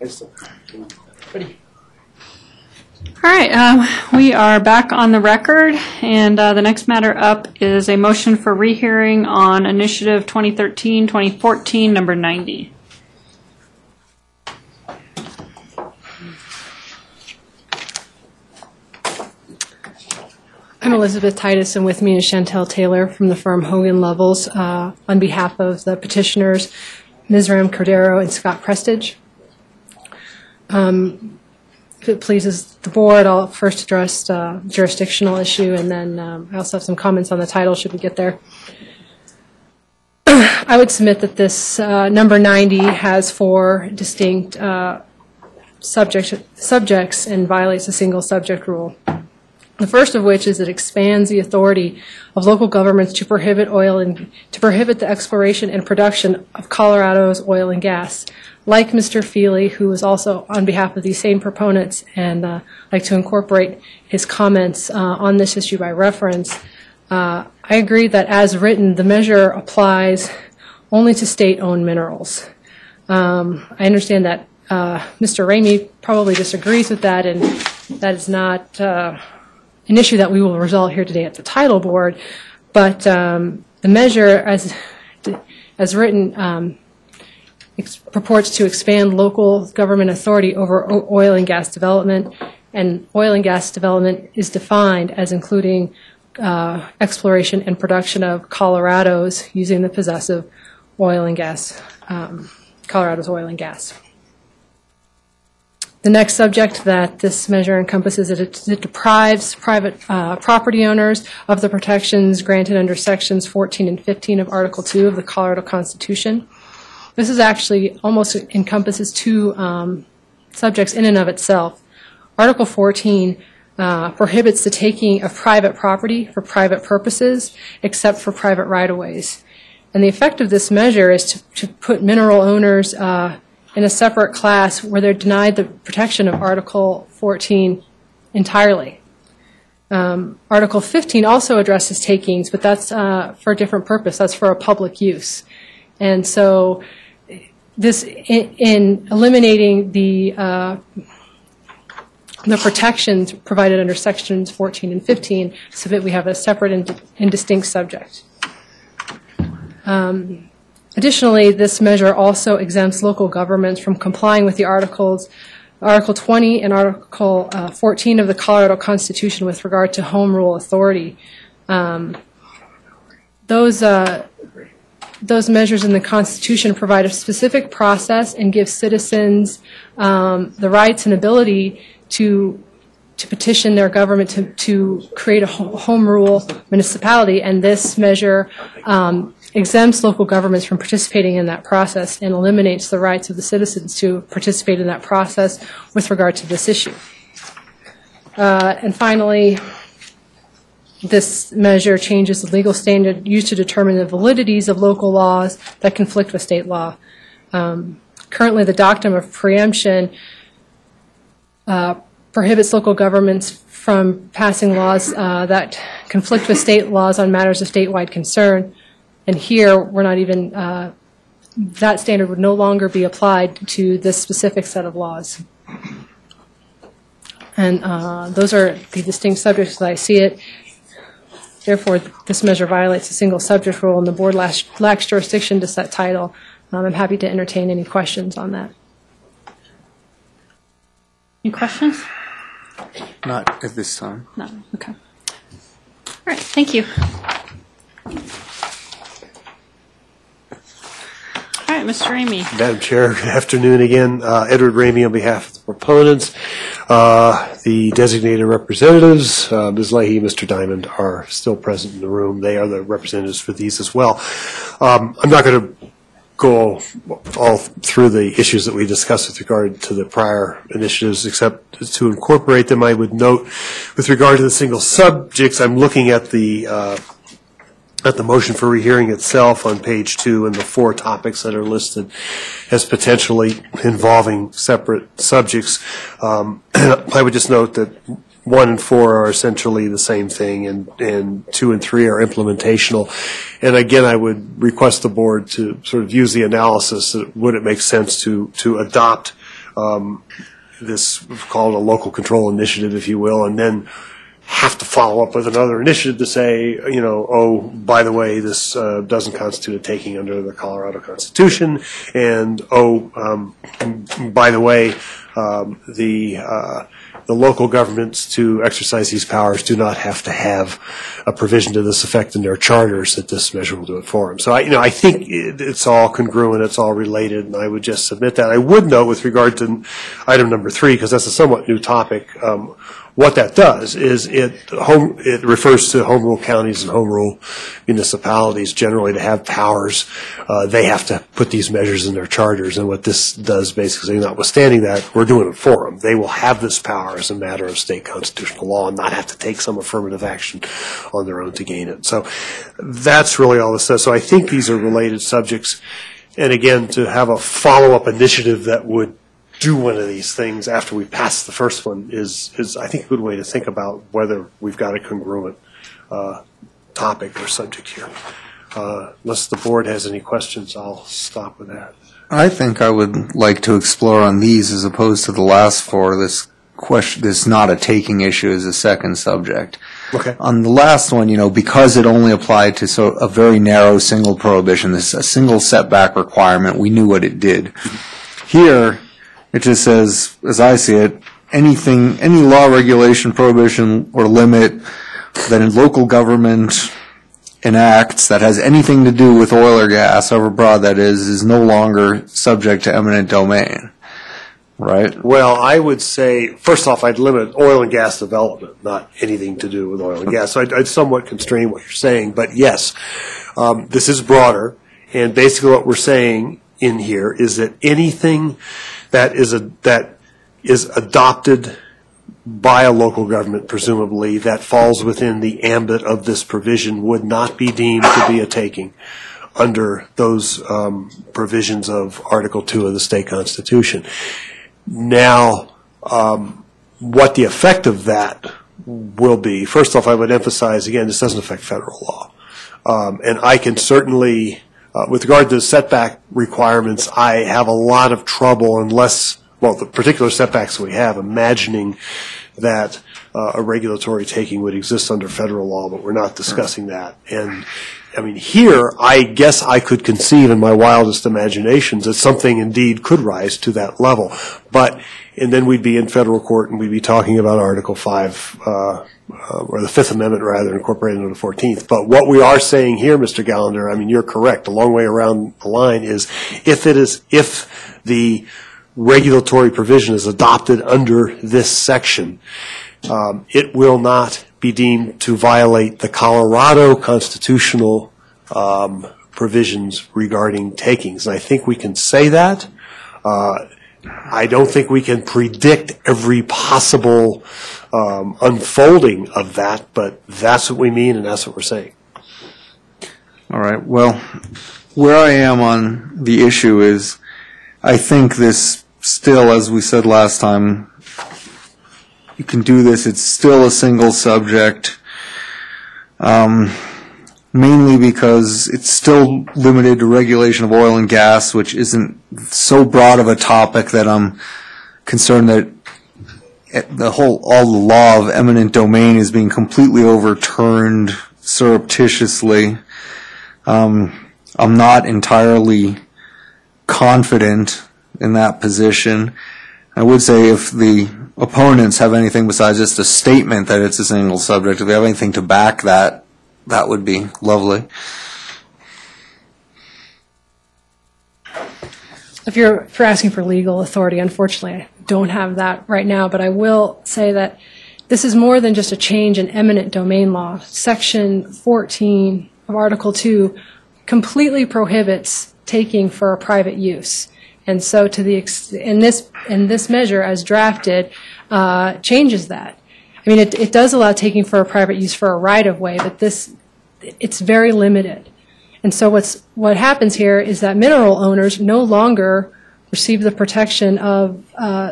Ready. All right, we are back on the record, and the next matter up is a motion for rehearing on Initiative 2013-2014, number 90. I'm Elizabeth Titus, and with me is Chantel Taylor from the firm Hogan Lovells on behalf of the petitioners, Ms. Ram Cordero and Scott Prestage. If it pleases the board, I'll first address the jurisdictional issue, and then I also have some comments on the title should we get there. I would submit that this number 90 has 4 distinct subjects and violates the single subject rule. The first of which is it expands the authority of local governments to prohibit the exploration and production of Colorado's oil and gas. Like Mr. Feely, who is also on behalf of these same proponents and like to incorporate his comments on this issue by reference, I agree that as written, the measure applies only to state-owned minerals. I understand that Mr. Ramey probably disagrees with that, and that is not an issue that we will resolve here today at the title board, but the measure as written purports to expand local government authority over oil and gas development, and oil and gas development is defined as including exploration and production of Colorado's using the possessive oil and gas, Colorado's oil and gas. The next subject that this measure encompasses is it deprives private property owners of the protections granted under Sections 14 and 15 of Article 2 of the Colorado Constitution. This is actually almost encompasses 2 subjects in and of itself. Article 14 prohibits the taking of private property for private purposes except for private right-of-ways. And the effect of this measure is to put mineral owners in a separate class where they're denied the protection of Article 14 entirely. Article 15 also addresses takings, but that's for a different purpose. That's for a public use. And so this, in eliminating the protections provided under Sections 14 and 15, so that we have a separate and distinct subject. Additionally, this measure also exempts local governments from complying with the Article 20 and Article 14 of the Colorado Constitution with regard to home rule authority. Those measures in the Constitution provide a specific process and give citizens the rights and ability to petition their government to create a home rule municipality, and this measure exempts local governments from participating in that process and eliminates the rights of the citizens to participate in that process with regard to this issue. And finally, this measure changes the legal standard used to determine the validities of local laws that conflict with state law. Currently, the doctrine of preemption prohibits local governments from passing laws that conflict with state laws on matters of statewide concern. And here, we're not even, that standard would no longer be applied to this specific set of laws. And those are the distinct subjects as I see it. Therefore, this measure violates the single subject rule, and the board lacks jurisdiction to set title. I'm happy to entertain any questions on that. Any questions? Not at this time. No. Okay. All right. Thank you. All right, Mr. Ramey. Madam Chair, good afternoon again. Edward Ramey on behalf of the proponents. The designated representatives, Ms. Leahy, Mr. Diamond, are still present in the room. They are the representatives for these as well. I'm not going to go all through the issues that we discussed with regard to the prior initiatives, except to incorporate them. I would note, with regard to the single subjects, I'm looking at the motion for rehearing itself on page 2 and the 4 topics that are listed as potentially involving separate subjects. I would just note that 1 and 4 are essentially the same thing, and 2 and 3 are implementational. And again, I would request the board to sort of use the analysis that would it make sense to adopt this called a local control initiative, if you will, and then have to follow up with another initiative to say, oh, by the way, this doesn't constitute a taking under the Colorado Constitution, and by the way, the local governments to exercise these powers do not have to have a provision to this effect in their charters that this measure will do it for them. So I think it's all congruent, it's all related, and I would just submit that. I would note with regard to item number 3, because that's a somewhat new topic, what that does is it refers to home rule counties and home rule municipalities generally to have powers. They have to put these measures in their charters, and what this does basically, notwithstanding that, we're doing it for them. They will have this power as a matter of state constitutional law and not have to take some affirmative action on their own to gain it. So that's really all this says. So I think these are related subjects. And again, to have a follow-up initiative that would do one of these things after we pass the first one is I think a good way to think about whether we've got a congruent topic or subject here. Unless the board has any questions, I'll stop with that. I think I would like to explore on these as opposed to the last 4. This question, this not a taking issue, is a second subject. Okay. On the last one, because it only applied to a very narrow single prohibition, this a single setback requirement, we knew what it did. Here, it just says, as I see it, any law, regulation, prohibition, or limit that a local government enacts that has anything to do with oil or gas, however broad that is no longer subject to eminent domain, right? Well, I would say, first off, I'd limit oil and gas development, not anything to do with oil and gas. So I'd somewhat constrain what you're saying. But yes, this is broader, and basically what we're saying in here is that anything that is adopted by a local government, presumably, that falls within the ambit of this provision would not be deemed to be a taking under those provisions of Article 2 of the state constitution. Now, what the effect of that will be, first off, I would emphasize, again, this doesn't affect federal law. And I can certainly, with regard to the setback requirements, I have a lot of trouble the particular setbacks we have, imagining that a regulatory taking would exist under federal law, but we're not discussing that. And I mean, here, I guess I could conceive in my wildest imaginations that something indeed could rise to that level. And then we'd be in federal court and we'd be talking about Article 5, or the Fifth Amendment, rather, incorporated into the 14th. But what we are saying here, Mr. Gallender, I mean, you're correct, a long way around the line, is if the regulatory provision is adopted under this section, it will not be deemed to violate the Colorado constitutional provisions regarding takings. And I think we can say that. I don't think we can predict every possible unfolding of that, but that's what we mean and that's what we're saying. All right. Well, where I am on the issue is I think this still, as we said last time, you can do this. It's still a single subject, mainly because it's still limited to regulation of oil and gas, which isn't so broad of a topic that I'm concerned that all the law of eminent domain is being completely overturned surreptitiously. I'm not entirely confident in that position. I would say if the opponents have anything besides just a statement that it's a single subject, if they have anything to back that, that would be lovely. If you're asking for legal authority, unfortunately, I don't have that right now, but I will say that this is more than just a change in eminent domain law. Section 14 of Article 2 completely prohibits taking for a private use. And so in this measure as drafted changes that. I mean, it does allow taking for a private use for a right-of-way, but it's very limited. And so what happens here is that mineral owners no longer receive the protection of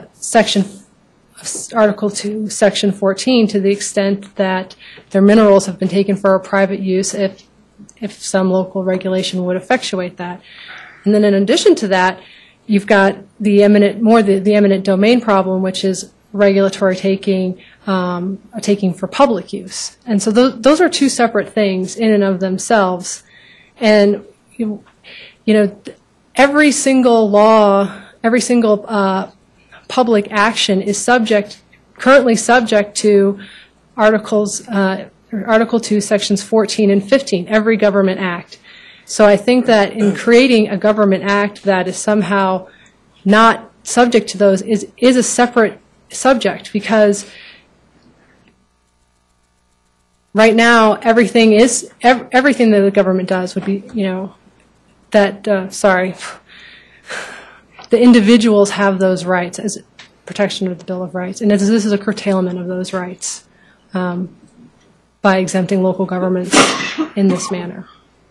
Article 2, Section 14, to the extent that their minerals have been taken for a private use if some local regulation would effectuate that. And then in addition to that, you've got the eminent domain problem, which is regulatory taking, taking for public use. And so those are two separate things in and of themselves. And, every single law, every single public action is currently subject to Article 2, Sections 14 and 15, every government act. So I think that in creating a government act that is somehow not subject to those is a separate subject, because right now everything that the government does would be, the individuals have those rights as protection of the Bill of Rights, and this is a curtailment of those rights by exempting local governments in this manner.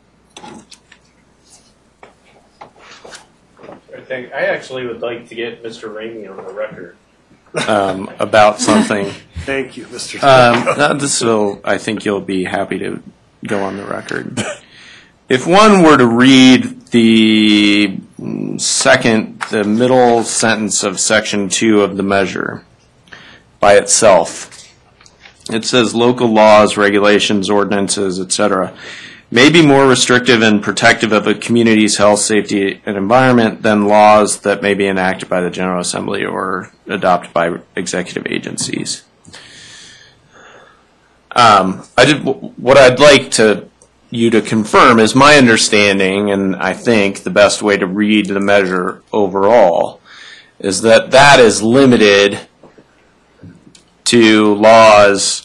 I actually would like to get Mr. Ramey on the record. About something. Thank you, Mr. I think you'll be happy to go on the record. If one were to read the middle sentence of Section 2 of the measure by itself, it says local laws, regulations, ordinances, etc., may be more restrictive and protective of a community's health, safety, and environment than laws that may be enacted by the General Assembly or adopted by executive agencies. What I'd like you to confirm is my understanding, and I think the best way to read the measure overall, is that is limited to laws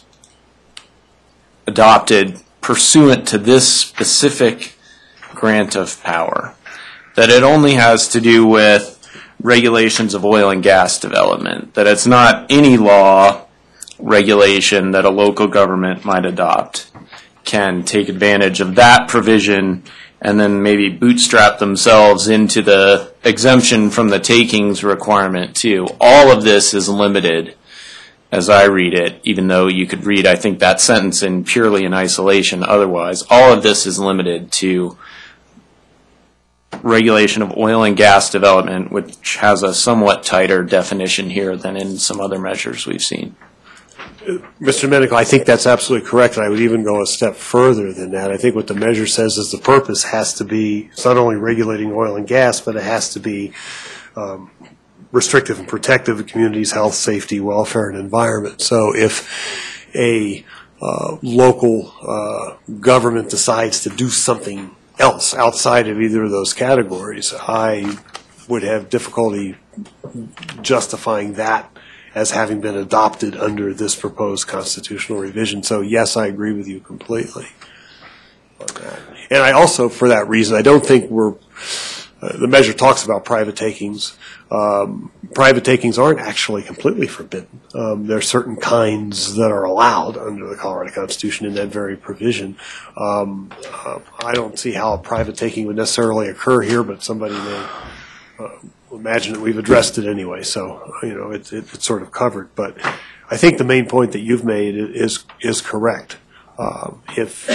adopted pursuant to this specific grant of power, that it only has to do with regulations of oil and gas development, that it's not any law regulation that a local government might adopt can take advantage of that provision and then maybe bootstrap themselves into the exemption from the takings requirement too. All of this is limited, as I read it, even though you could read, I think, that sentence purely in isolation otherwise. All of this is limited to regulation of oil and gas development, which has a somewhat tighter definition here than in some other measures we've seen. Mr. Menico, I think that's absolutely correct, and I would even go a step further than that. I think what the measure says is the purpose has to be, it's not only regulating oil and gas, but it has to be restrictive and protective of communities' health, safety, welfare, and environment. So if a local government decides to do something else outside of either of those categories, I would have difficulty justifying that as having been adopted under this proposed constitutional revision. So yes, I agree with you completely on that. And I also, for that reason, I don't think the measure talks about private takings. Private takings aren't actually completely forbidden. There are certain kinds that are allowed under the Colorado Constitution in that very provision. I don't see how a private taking would necessarily occur here, but somebody may imagine that we've addressed it anyway, so it's sort of covered. But I think the main point that you've made is correct. If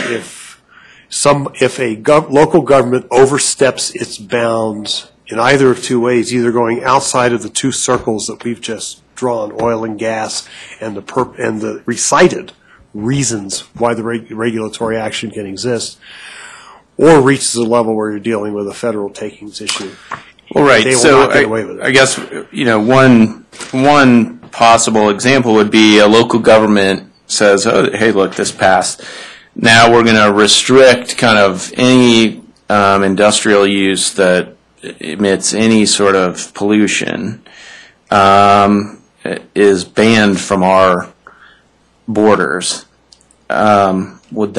a local government oversteps its bounds in either of two ways, either going outside of the two circles that we've just drawn, oil and gas, and the recited reasons why the regulatory action can exist, or reaches a level where you're dealing with a federal takings issue. Well, right. They will So not get away with it. I guess one possible example would be a local government says, "Oh, hey, look, this passed. Now we're going to restrict kind of any industrial use that emits any sort of pollution is banned from our borders." Would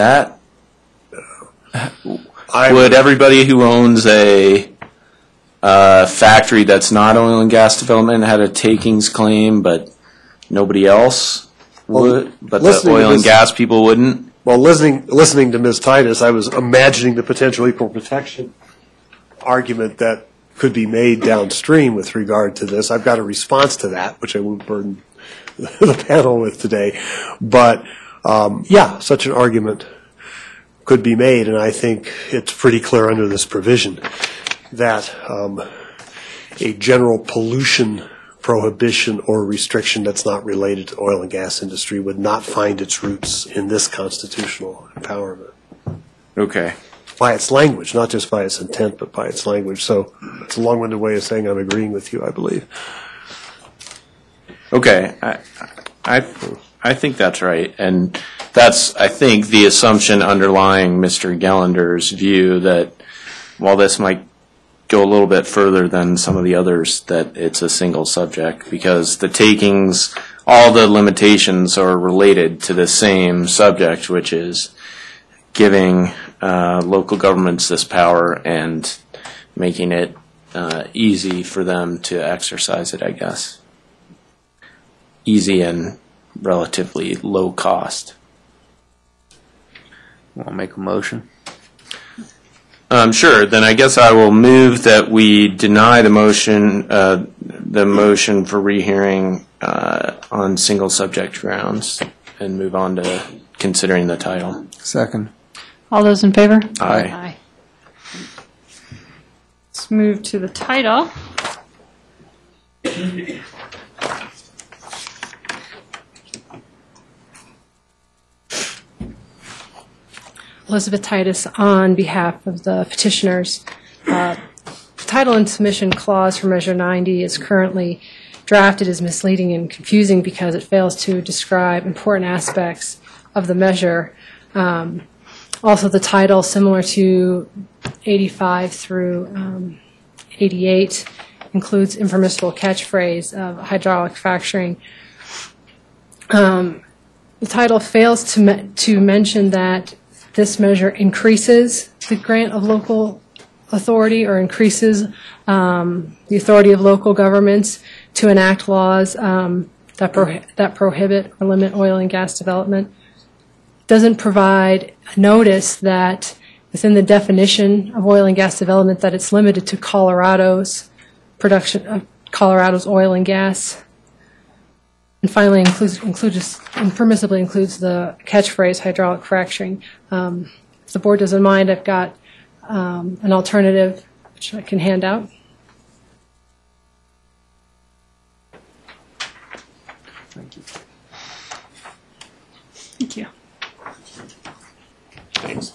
everybody who owns a factory that's not oil and gas development had a takings claim, but nobody else would, but the oil and gas people wouldn't? Well, listening to Ms. Titus, I was imagining the potential equal protection argument that could be made downstream with regard to this. I've got a response to that, which I won't burden the panel with today. But, yeah, such an argument could be made, and I think it's pretty clear under this provision that a general pollution prohibition or restriction that's not related to oil and gas industry would not find its roots in this constitutional empowerment. Okay. By its language, not just by its intent, but by its language. So it's a long-winded way of saying I'm agreeing with you, I believe. Okay. I think that's right. And that's, I think, the assumption underlying Mr. Gellander's view that while this might go a little bit further than some of the others, that it's a single subject, because the takings, all the limitations are related to the same subject, which is giving local governments this power and making it easy for them to exercise it, I guess. Easy and relatively low cost. Want to make a motion? Sure. Then I guess I will move that we deny the motion for rehearing on single subject grounds, and move on to considering the title. Second. All those in favor? Aye. Let's move to the title. Elizabeth Titus on behalf of the petitioners. The title and submission clause for Measure 90 is currently drafted as misleading and confusing because it fails to describe important aspects of the measure. Also, the title, similar to 85 through 88, includes impermissible catchphrase of hydraulic fracturing. The title fails to mention that this measure increases the grant of local authority or increases the authority of local governments to enact laws that prohibit or limit oil and gas development. It doesn't provide a notice that within the definition of oil and gas development that it's limited to Colorado's production of Colorado's oil and gas. And finally, impermissibly includes the catchphrase hydraulic fracturing. If the board doesn't mind, I've got an alternative which I can hand out. Thank you. Thank you. Thanks.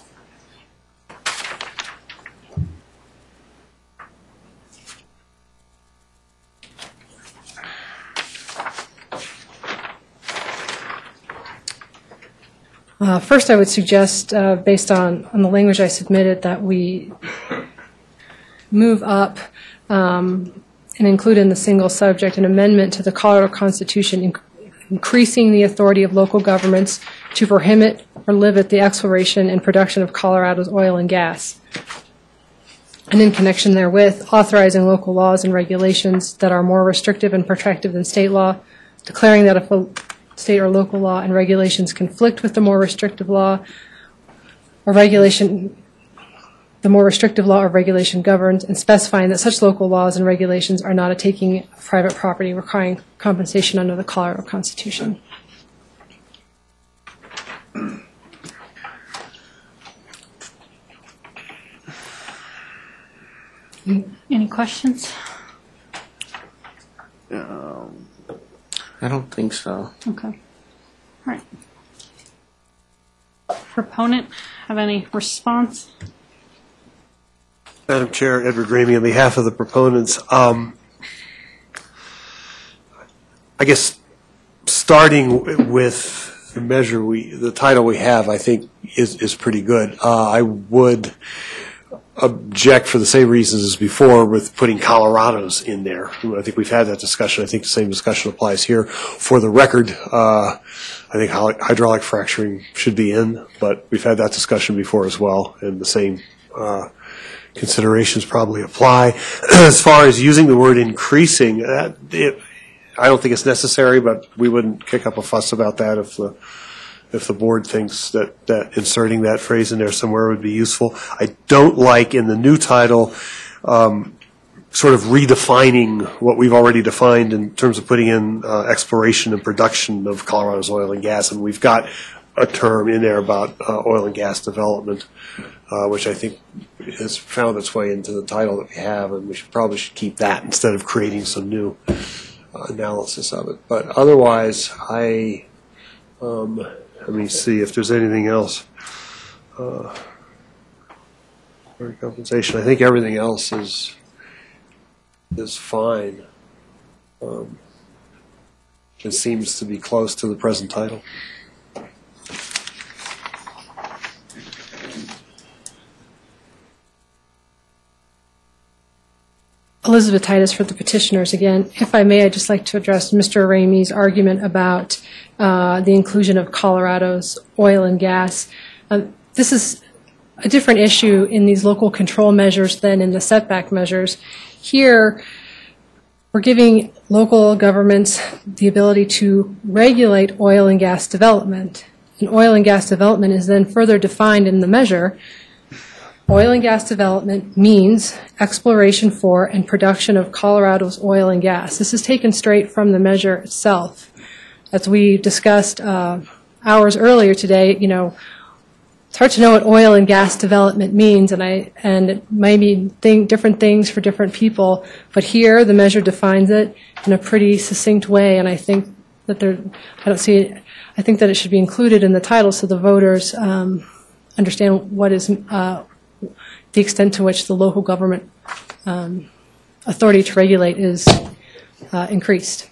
First, I would suggest, based on the language I submitted, that we move up and include in the single subject an amendment to the Colorado Constitution increasing the authority of local governments to prohibit or limit the exploration and production of Colorado's oil and gas. And in connection therewith, authorizing local laws and regulations that are more restrictive and protective than state law, declaring that if a state or local law and regulations conflict with the more restrictive law or regulation, the more restrictive law or regulation governs, and specifying that such local laws and regulations are not a taking of private property requiring compensation under the Colorado Constitution. Any questions? I don't think so. Okay. All right. Proponent, have any response? Madam Chair, Edward Ramey on behalf of the proponents. I guess starting with the measure the title we have, I think is pretty good. I would object for the same reasons as before with putting Colorado's in there. I think we've had that discussion. I think the same discussion applies here. For the record, I think hydraulic fracturing should be in, but we've had that discussion before as well, and the same considerations probably apply. As far as using the word increasing, I don't think it's necessary, but we wouldn't kick up a fuss about that if the board thinks that inserting that phrase in there somewhere would be useful. I don't like in the new title sort of redefining what we've already defined in terms of putting in exploration and production of Colorado's oil and gas. And we've got a term in there about oil and gas development, which I think has found its way into the title that we have, and we probably should keep that instead of creating some new analysis of it. But otherwise, let me see if there's anything else. Compensation. I think everything else is fine. It seems to be close to the present title. Elizabeth Titus for the petitioners again. If I may, I'd just like to address Mr. Ramey's argument about the inclusion of Colorado's oil and gas. This is a different issue in these local control measures than in the setback measures. Here, we're giving local governments the ability to regulate oil and gas development. And oil and gas development is then further defined in the measure. Oil and gas development means exploration for and production of Colorado's oil and gas. This is taken straight from the measure itself. As we discussed hours earlier today, you know, it's hard to know what oil and gas development means, and it may mean different things for different people. But here, the measure defines it in a pretty succinct way, and I think that I think that it should be included in the title so the voters understand what is the extent to which the local government authority to regulate is increased.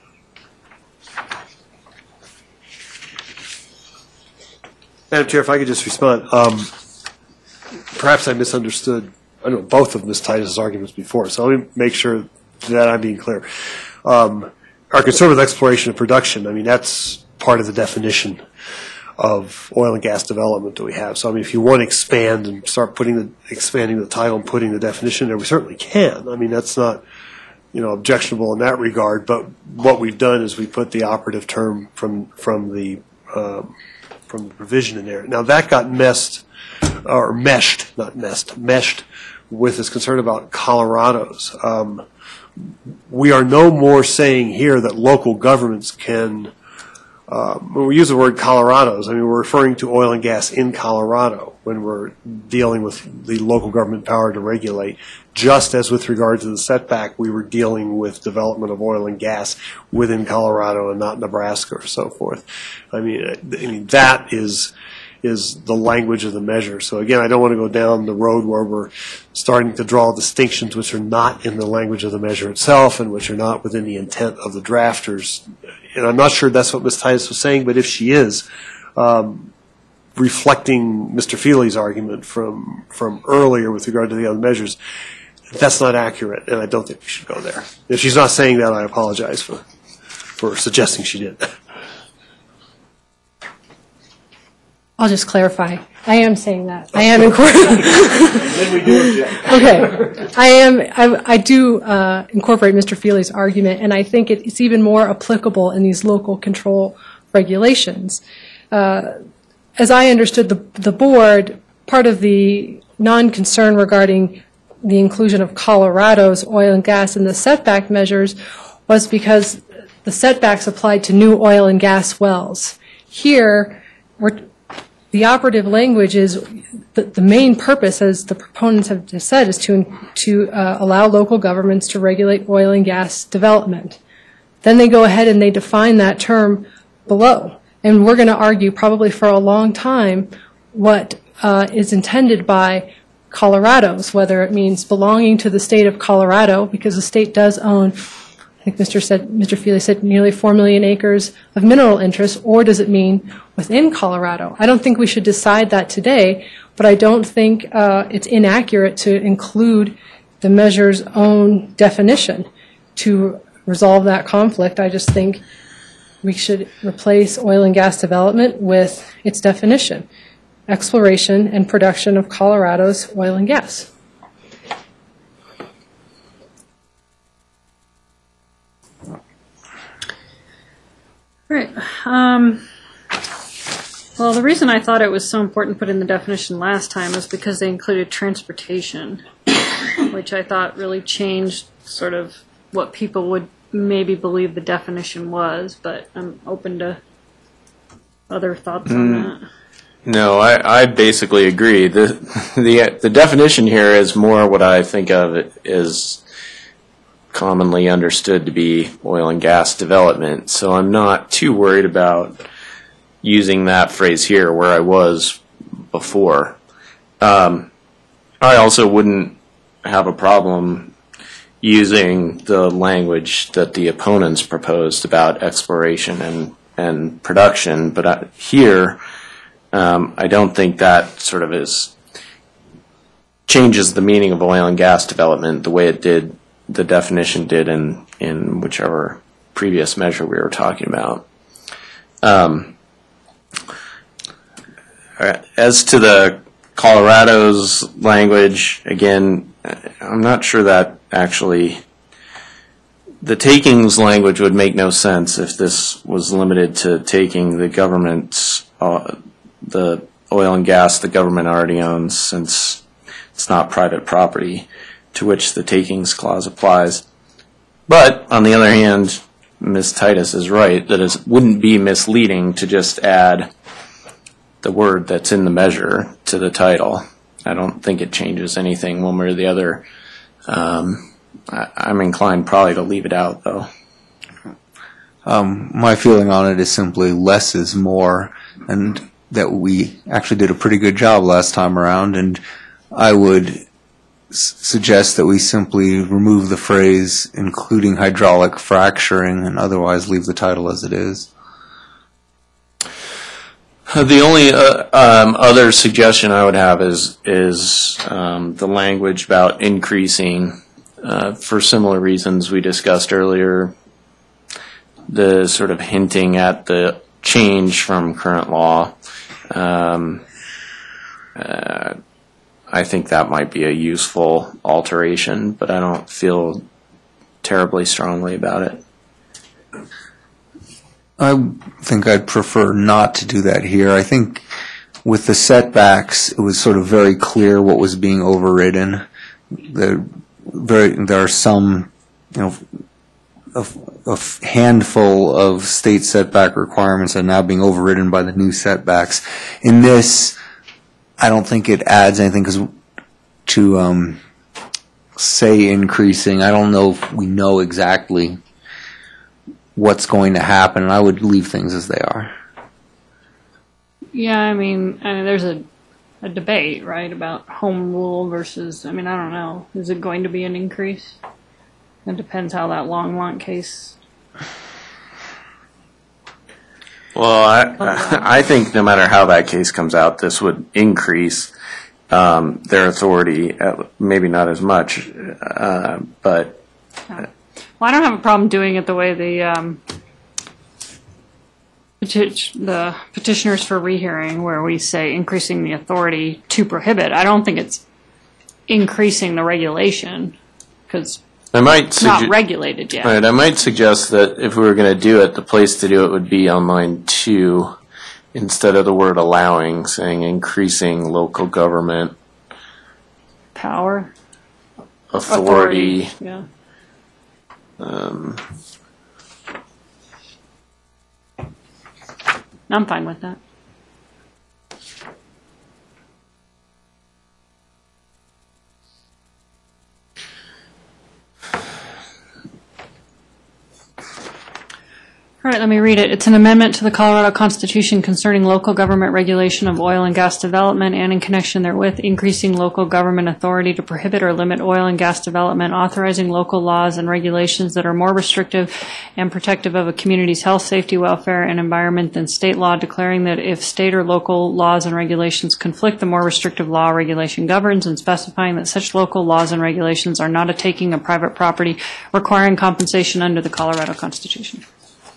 Madam Chair, if I could just respond. Perhaps I misunderstood, I don't know, both of Ms. Titus' arguments before, so let me make sure that I'm being clear. Our concern with exploration and production, I mean, that's part of the definition of oil and gas development that we have. So, I mean, if you want to expand and start expanding the title and putting the definition there, we certainly can. I mean, that's not, you know, objectionable in that regard. But what we've done is we put the operative term from the provision in there. Now, that got meshed with this concern about Colorado's. We are no more saying here that local governments can. When we use the word Colorado's, I mean, we're referring to oil and gas in Colorado when we're dealing with the local government power to regulate. Just as with regard to the setback, we were dealing with development of oil and gas within Colorado and not Nebraska or so forth. I mean that is the language of the measure. So again, I don't want to go down the road where we're starting to draw distinctions which are not in the language of the measure itself and which are not within the intent of the drafters. And I'm not sure that's what Ms. Titus was saying, but if she is, reflecting Mr. Feely's argument from earlier with regard to the other measures, that's not accurate, and I don't think we should go there. If she's not saying that, I apologize for suggesting she did. I'll just clarify. I am saying that. I am incorporating. Then we do object. Okay. I do incorporate Mr. Feely's argument, and I think it's even more applicable in these local control regulations. As I understood the board, part of the non-concern regarding the inclusion of Colorado's oil and gas in the setback measures was because the setbacks applied to new oil and gas wells. Here, the operative language is the main purpose, as the proponents have just said, is to allow local governments to regulate oil and gas development. Then they go ahead and they define that term below. And we're going to argue probably for a long time what is intended by Colorado's, whether it means belonging to the state of Colorado, because the state does own, I think Mr. Feely said, nearly 4 million acres of mineral interest, or does it mean within Colorado? I don't think we should decide that today, but I don't think it's inaccurate to include the measure's own definition to resolve that conflict. I just think we should replace oil and gas development with its definition: exploration and production of Colorado's oil and gas. Right. Well, the reason I thought it was so important to put in the definition last time was because they included transportation, which I thought really changed sort of what people would maybe believe the definition was, but I'm open to other thoughts on that? No, I basically agree. The definition here is more what I think of as commonly understood to be oil and gas development. So I'm not too worried about using that phrase here where I was before. I also wouldn't have a problem using the language that the opponents proposed about exploration and production, but here I don't think that sort of changes the meaning of oil and gas development the way it did, the definition did in whichever previous measure we were talking about. As to the Colorado's language, again, I'm not sure that actually the takings language would make no sense if this was limited to taking the government's the oil and gas the government already owns, since it's not private property to which the takings clause applies. But on the other hand, Ms. Titus is right that it wouldn't be misleading to just add the word that's in the measure to the title. I don't think it changes anything one way or the other. I'm inclined probably to leave it out, though. My feeling on it is simply less is more, and that we actually did a pretty good job last time around, and I would suggest that we simply remove the phrase including hydraulic fracturing and otherwise leave the title as it is. The only other suggestion I would have is the language about increasing, for similar reasons we discussed earlier, the sort of hinting at the change from current law. I think that might be a useful alteration, but I don't feel terribly strongly about it. I think I'd prefer not to do that here. I think with the setbacks, it was sort of very clear what was being overridden. There are some, a handful of state setback requirements that are now being overridden by the new setbacks. In this, I don't think it adds anything to say increasing. I don't know if we know exactly what's going to happen, and I would leave things as they are. Yeah, I mean there's a debate, right, about home rule versus, I don't know. Is it going to be an increase? It depends how that Longmont case. Well, I think no matter how that case comes out, this would increase their authority, maybe not as much, but... Well, I don't have a problem doing it the way the petitioners for rehearing, where we say increasing the authority to prohibit. I don't think it's increasing the regulation, because it's not regulated yet. Right, I might suggest that if we were going to do it, the place to do it would be on line 2, instead of the word allowing, saying increasing local government power, authority. Yeah. I'm fine with that. All right, let me read it. It's an amendment to the Colorado Constitution concerning local government regulation of oil and gas development, and in connection therewith, increasing local government authority to prohibit or limit oil and gas development, authorizing local laws and regulations that are more restrictive and protective of a community's health, safety, welfare, and environment than state law, declaring that if state or local laws and regulations conflict, the more restrictive law or regulation governs, and specifying that such local laws and regulations are not a taking of private property, requiring compensation under the Colorado Constitution.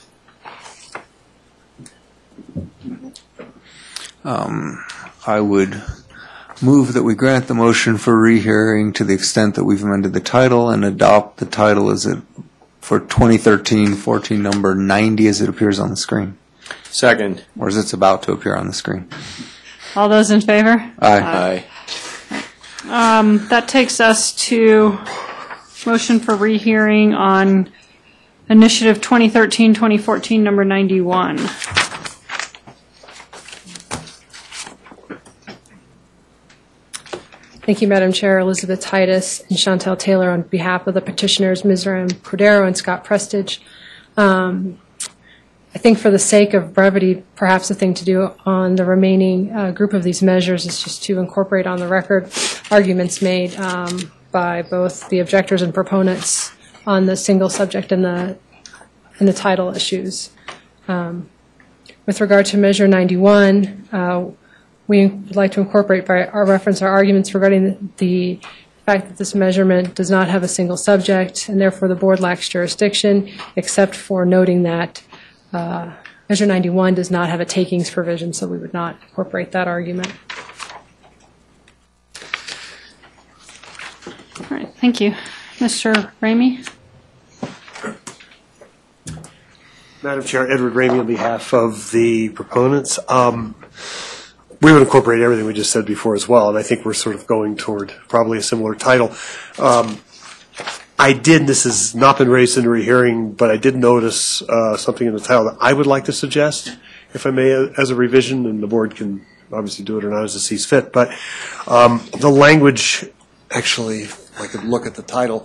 I would move that we grant the motion for rehearing to the extent that we've amended the title and adopt the title as it for 2013-14 number 90 as it appears on the screen. Second. Or as it's about to appear on the screen. All those in favor? Aye. That takes us to motion for rehearing on Initiative 2013-2014 number 91. Thank you, Madam Chair. Elizabeth Titus and Chantel Taylor on behalf of the petitioners, Mizraim Cordero and Scott Prestige. I think for the sake of brevity, perhaps the thing to do on the remaining group of these measures is just to incorporate on the record arguments made by both the objectors and proponents on the single subject and the title issues. With regard to Measure 91, we would like to incorporate by our reference our arguments regarding the fact that this measurement does not have a single subject, and therefore the board lacks jurisdiction, except for noting that Measure 91 does not have a takings provision, so we would not incorporate that argument. All right, thank you. Mr. Ramey? Madam Chair, Edward Ramey on behalf of the proponents. We would incorporate everything we just said before as well, and I think we're sort of going toward probably a similar title. This has not been raised in a rehearing, but I did notice something in the title that I would like to suggest, if I may, as a revision, and the board can obviously do it or not as it sees fit. But the language, actually, if I could look at the title,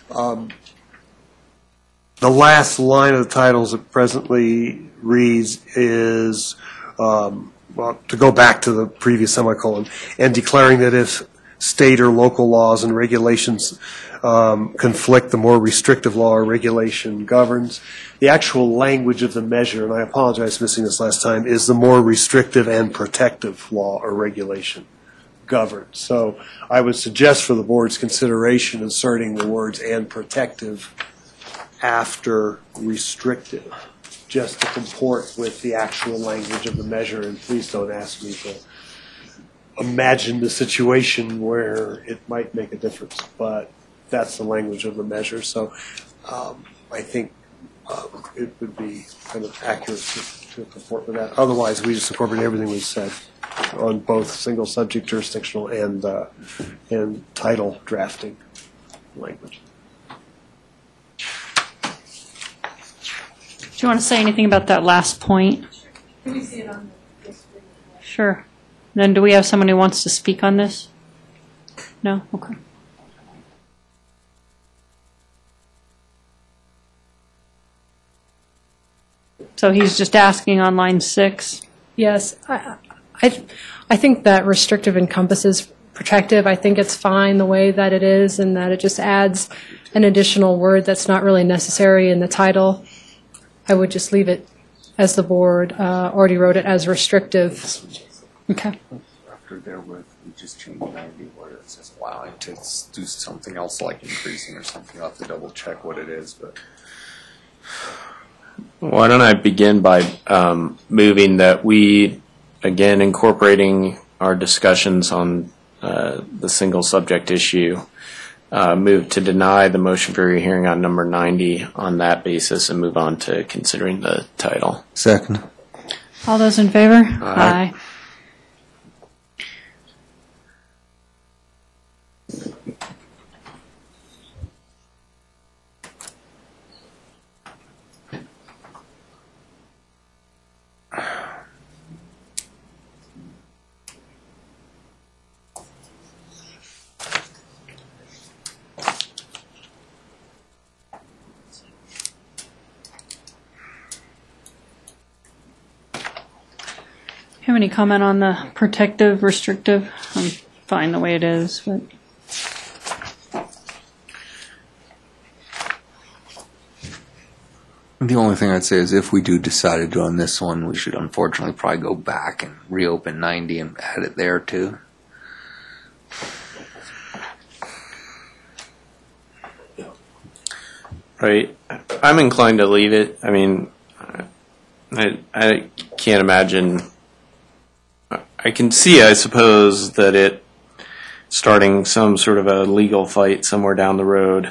the last line of the title as it presently reads is, to go back to the previous semicolon, and declaring that if state or local laws and regulations conflict, the more restrictive law or regulation governs. The actual language of the measure, and I apologize for missing this last time, is the more restrictive and protective law or regulation governs. So I would suggest for the board's consideration inserting the words "and protective" after restrictive, just to comport with the actual language of the measure. And please don't ask me to imagine the situation where it might make a difference, but that's the language of the measure. So I think it would be kind of accurate to comport with that. Otherwise, we just incorporate everything we've said on both single subject jurisdictional and title drafting language. Do you want to say anything about that last point? Can we see it on the screen? Sure. Then do we have someone who wants to speak on this? No? Okay. So he's just asking on line 6? Yes. I think that restrictive encompasses protective. I think it's fine the way that it is, and that it just adds an additional word that's not really necessary in the title. I would just leave it as the board already wrote it, as restrictive. Okay. After there with, we just changed 90 where it says allowing to do something else like increasing or something. I'll have to double check what it is, but. Why don't I begin by moving that we, again, incorporating our discussions on the single subject issue, move to deny the motion for rehearing on number 90 on that basis and move on to considering the title. Second. All those in favor? Aye. Have any comment on the protective, restrictive? I'm fine the way it is, but The only thing I'd say is if we do decide to do on this one, we should unfortunately probably go back and reopen 90 and add it there too. Right. I'm inclined to leave it. I mean, I can't imagine. I can see, I suppose, that it starting some sort of a legal fight somewhere down the road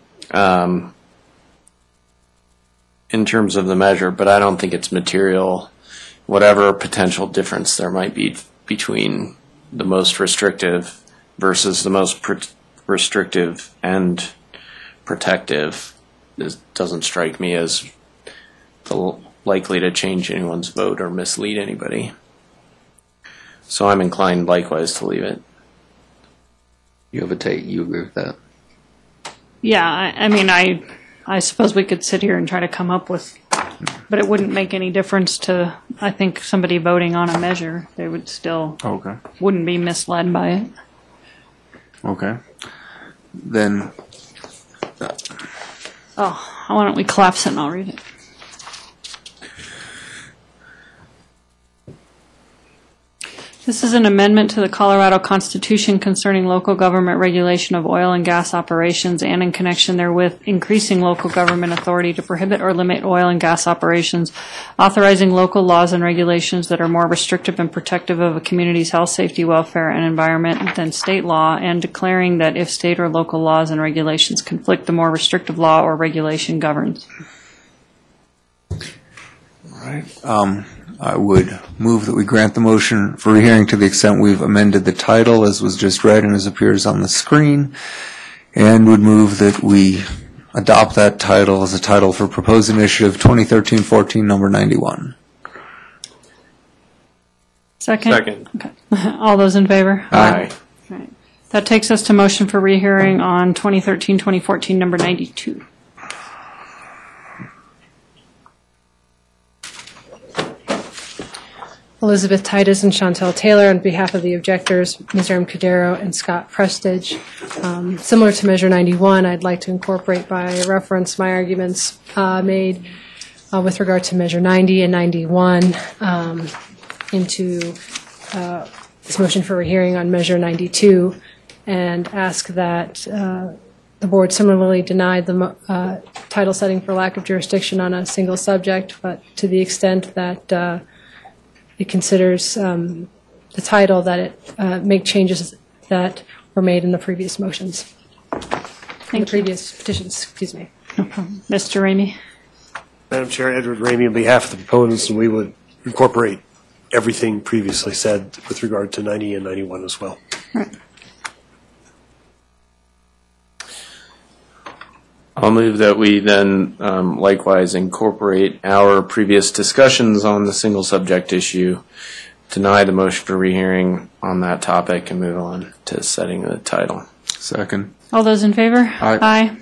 in terms of the measure, but I don't think it's material, whatever potential difference there might be between the most restrictive versus the most restrictive and protective. This doesn't strike me as likely to change anyone's vote or mislead anybody. So I'm inclined likewise to leave it. You agree with that? Yeah, I mean, I suppose we could sit here and try to come up with, but it wouldn't make any difference to, I think, somebody voting on a measure. They would still, Okay. wouldn't be misled by it. Okay. Then, Oh, why don't we collapse it and I'll read it. This is an amendment to the Colorado Constitution concerning local government regulation of oil and gas operations and in connection therewith increasing local government authority to prohibit or limit oil and gas operations, authorizing local laws and regulations that are more restrictive and protective of a community's health, safety, welfare, and environment than state law, and declaring that if state or local laws and regulations conflict, the more restrictive law or regulation governs. I would move that we grant the motion for rehearing to the extent we've amended the title as was just read and as appears on the screen, and would move that we adopt that title as a title for proposed initiative 2013-14, number 91. Second? Second. Okay. All those in favor? Aye. All right. That takes us to motion for rehearing on 2013-2014, number 92. Elizabeth Titus and Chantel Taylor on behalf of the objectors, Mizraim Cudero and Scott Prestage. Similar to Measure 91, I'd like to incorporate by reference my arguments made with regard to Measure 90 and 91 into this motion for rehearing on Measure 92, and ask that the board similarly deny the title setting for lack of jurisdiction on a single subject, but to the extent that it considers the title, that it make changes that were made in the previous motions. Thank you. Previous petitions, excuse me. Mr. Ramey? Madam Chair, Edward Ramey on behalf of the proponents, and we would incorporate everything previously said with regard to 90 and 91 as well. Right. I'll move that we then likewise incorporate our previous discussions on the single subject issue, deny the motion for rehearing on that topic, and move on to setting the title. Second. All those in favor? Aye. Aye.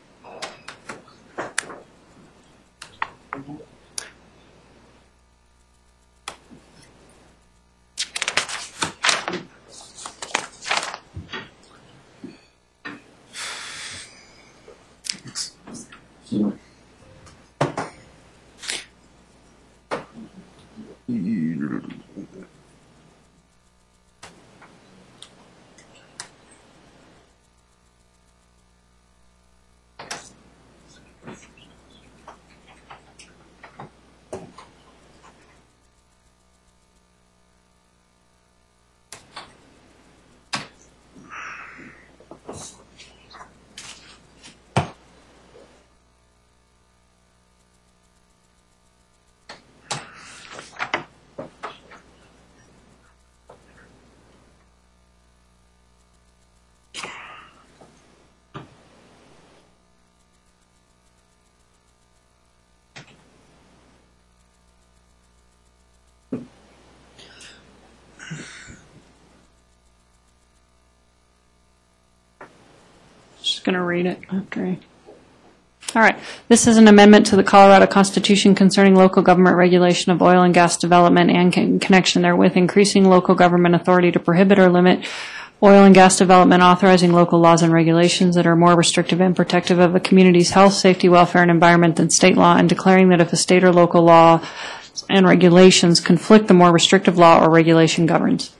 Just going to read it after I... All right. This is an amendment to the Colorado Constitution concerning local government regulation of oil and gas development and in connection therewith increasing local government authority to prohibit or limit oil and gas development, authorizing local laws and regulations that are more restrictive and protective of a community's health, safety, welfare, and environment than state law, and declaring that if a state or local law and regulations conflict, the more restrictive law or regulation governs.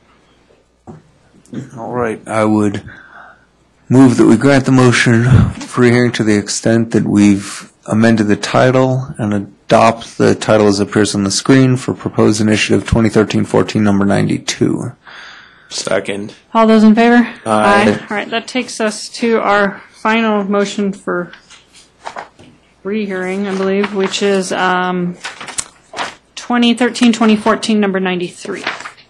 All right. I would move that we grant the motion for hearing to the extent that we've amended the title and adopt the title as appears on the screen for proposed initiative 2013-14, number 92. Second. All those in favor? Aye. All right. That takes us to our final motion for rehearing, I believe, which is 2013-2014, number 93.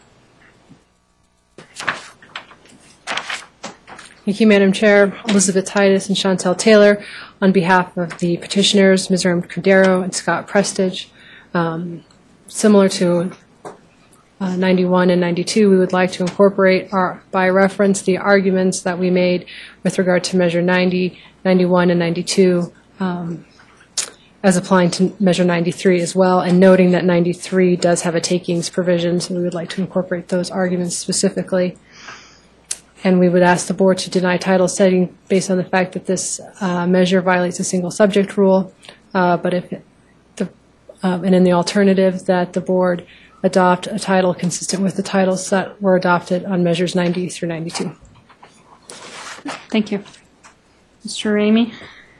Thank you, Madam Chair. Elizabeth Titus and Chantel Taylor on behalf of the petitioners, Mizraim Cudero and Scott Prestage. Similar to 91 and 92, we would like to incorporate by reference the arguments that we made with regard to Measure 90, 91, and 92 as applying to Measure 93 as well, and noting that 93 does have a takings provision, so we would like to incorporate those arguments specifically. And we would ask the board to deny title setting based on the fact that this measure violates a single subject rule, but if and in the alternative, that the board adopt a title consistent with the titles that were adopted on Measures 90 through 92. Thank you. Mr. Ramey?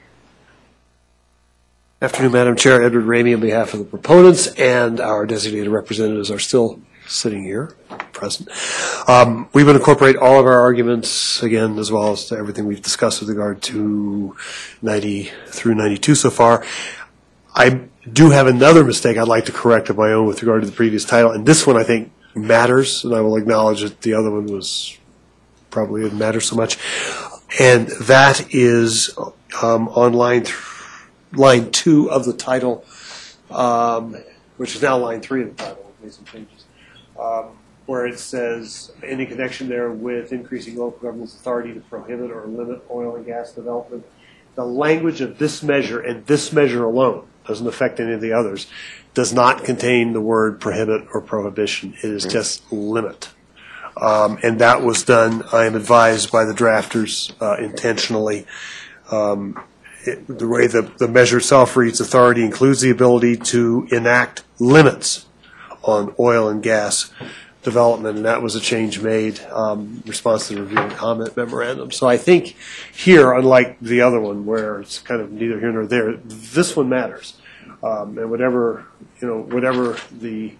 Afternoon, Madam Chair. Edward Ramey on behalf of the proponents, and our designated representatives are still sitting here, present. We would incorporate all of our arguments, again, as well as to everything we've discussed with regard to 90 through 92 so far. I do have another mistake I'd like to correct of my own with regard to the previous title, and this one I think matters, and I will acknowledge that the other one was probably didn't matter so much, and that is on line 2 of the title, which is now line 3 of the title, made some changes, where it says, any connection there with increasing local government's authority to prohibit or limit oil and gas development. The language of this measure and this measure alone, doesn't affect any of the others, does not contain the word prohibit or prohibition. It is just limit. And that was done, I am advised, by the drafters intentionally. The way the measure itself reads, authority includes the ability to enact limits on oil and gas development, and that was a change made in response to the review and comment memorandum. So I think here, unlike the other one where it's kind of neither here nor there, this one matters. And whatever the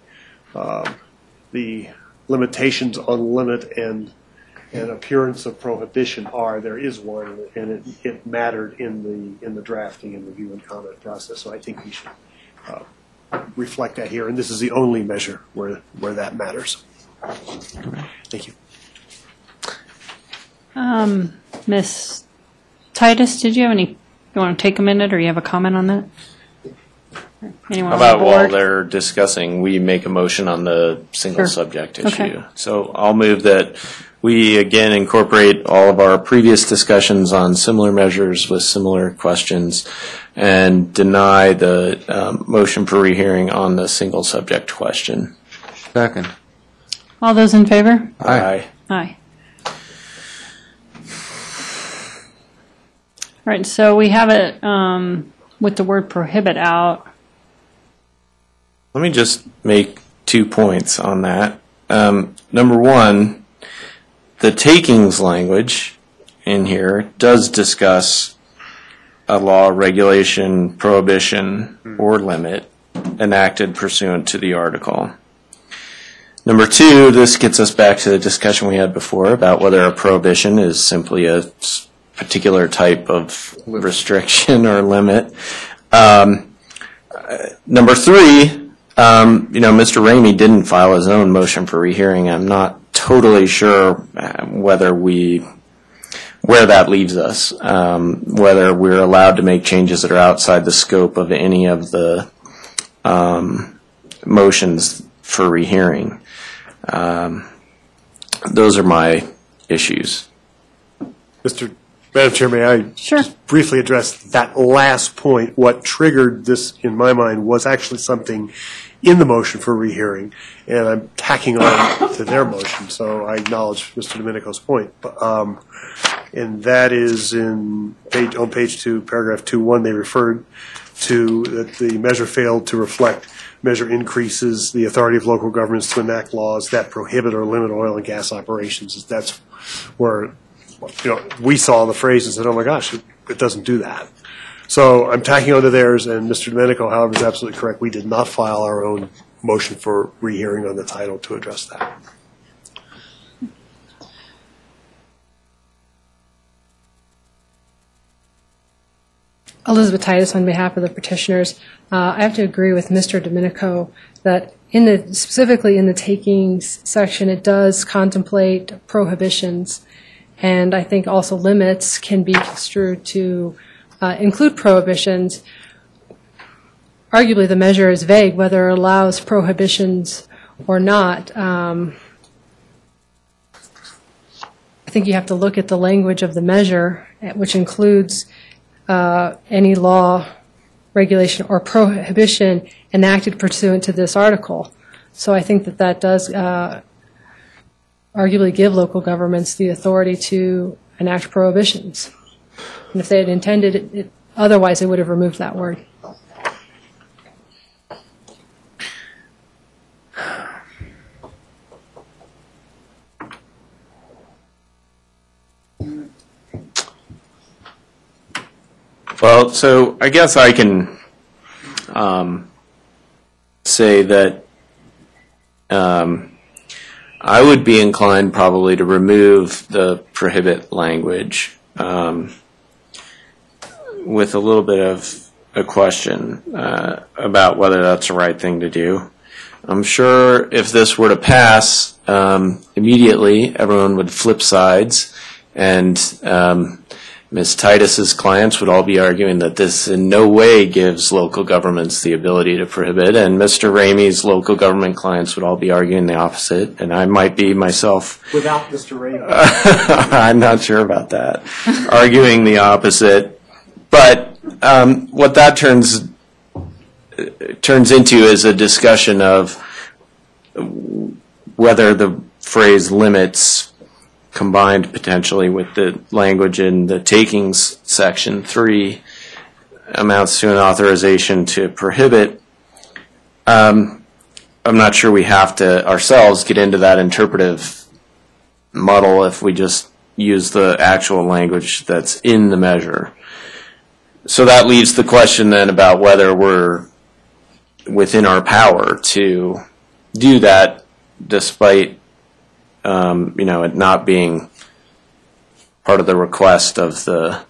limitations on limit and appearance of prohibition are, there is one, and it mattered in the drafting and review and comment process. So I think we should reflect that here, and this is the only measure where that matters. Thank you. Ms. Titus, did you have any? You want to take a minute, or you have a comment on that? Anyone How on the about while board? they're discussing, we make a motion on the single Sure. subject issue. Okay. So I'll move that we again incorporate all of our previous discussions on similar measures with similar questions and deny the motion for rehearing on the single subject question. Second. All those in favor? Aye. Aye. All right, so we have it with the word prohibit out. Let me just make 2 points on that. Number one, the takings language in here does discuss a law, regulation, prohibition, or limit enacted pursuant to the article. Number two, this gets us back to the discussion we had before about whether a prohibition is simply a particular type of restriction or limit. Number three, Mr. Ramey didn't file his own motion for rehearing. I'm not totally sure where that leaves us, whether we're allowed to make changes that are outside the scope of any of the motions for rehearing. Those are my issues. Madam Chair, may I Sure. just briefly address that last point? What triggered this, in my mind, was actually something in the motion for rehearing, and I'm tacking on to their motion, so I acknowledge Mr. Domenico's point. And that is on page 2, paragraph 2.1, they referred to that the measure failed to reflect measure increases the authority of local governments to enact laws that prohibit or limit oil and gas operations. That's where we saw the phrase and said, oh my gosh, it doesn't do that. So I'm tacking onto theirs, and Mr. Domenico, however, is absolutely correct. We did not file our own motion for rehearing on the title to address that. Elizabeth Titus on behalf of the petitioners. I have to agree with Mr. Domenico that specifically in the takings section, it does contemplate prohibitions, and I think also limits can be construed to include prohibitions. Arguably, the measure is vague whether it allows prohibitions or not. I think you have to look at the language of the measure, which includes any law, regulation, or prohibition enacted pursuant to this article. So I think that that does arguably give local governments the authority to enact prohibitions. And if they had intended it, otherwise they would have removed that word. Well, so I guess I can say that I would be inclined probably to remove the prohibit language with a little bit of a question about whether that's the right thing to do. I'm sure if this were to pass, immediately everyone would flip sides, and Ms. Titus's clients would all be arguing that this in no way gives local governments the ability to prohibit, and Mr. Ramey's local government clients would all be arguing the opposite, and I might be myself. Without Mr. Ramey. I'm not sure about that. Arguing the opposite. But what that turns into is a discussion of whether the phrase limits combined potentially with the language in the takings section 3 amounts to an authorization to prohibit. I'm not sure we have to ourselves get into that interpretive muddle if we just use the actual language that's in the measure. So that leaves the question then about whether we're within our power to do that despite it not being part of the request of the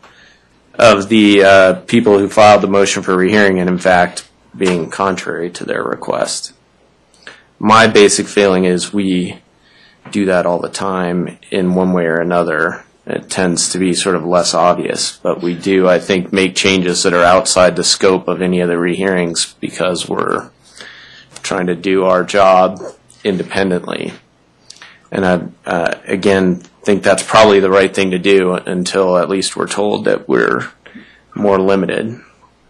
people who filed the motion for rehearing, and in fact being contrary to their request. My basic feeling is we do that all the time in one way or another. It tends to be sort of less obvious, but we do, I think, make changes that are outside the scope of any of the rehearings because we're trying to do our job independently. And I, again, think that's probably the right thing to do until at least we're told that we're more limited.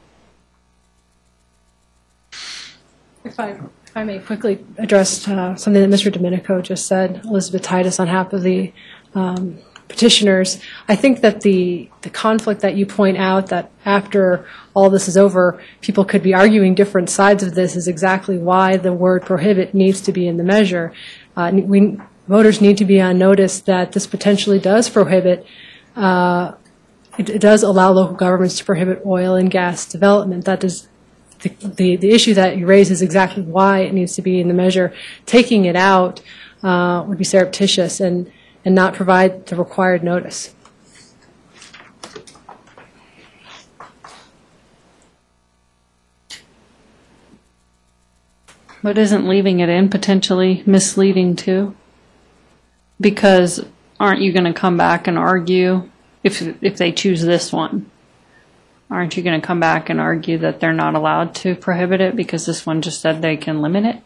If I may quickly address something that Mr. Domenico just said, Elizabeth Titus on behalf of the petitioners. I think that the conflict that you point out, that after all this is over, people could be arguing different sides of this, is exactly why the word prohibit needs to be in the measure. Voters need to be on notice that this potentially does prohibit, it does allow local governments to prohibit oil and gas development. That is the issue that you raise is exactly why it needs to be in the measure. Taking it out would be surreptitious and not provide the required notice. But isn't leaving it in potentially misleading too? Because aren't you going to come back and argue, if they choose this one, aren't you going to come back and argue that they're not allowed to prohibit it because this one just said they can limit it?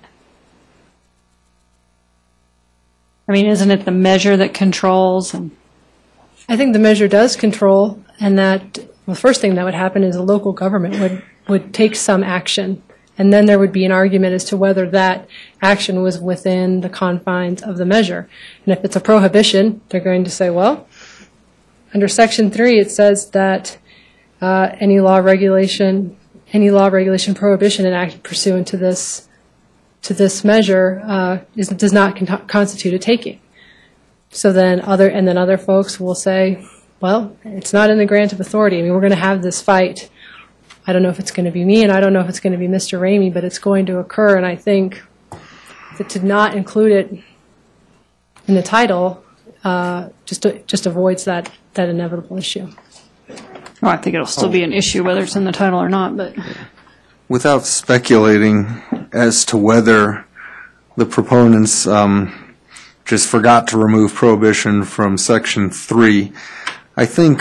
I mean, isn't it the measure that controls? I think the measure does control, and that the first thing that would happen is a local government would take some action, and then there would be an argument as to whether that action was within the confines of the measure. And if it's a prohibition, they're going to say, well, under Section 3 it says that any law, regulation, prohibition enacted pursuant to this measure does not constitute a taking. So then other folks will say, well, it's not in the grant of authority. I mean, we're going to have this fight. I don't know if it's going to be me, and I don't know if it's going to be Mr. Ramey, but it's going to occur. And I think that to not include it in the title just avoids that inevitable issue. Well, I think it'll still be an issue whether it's in the title or not, but Without speculating as to whether the proponents just forgot to remove prohibition from Section 3, I think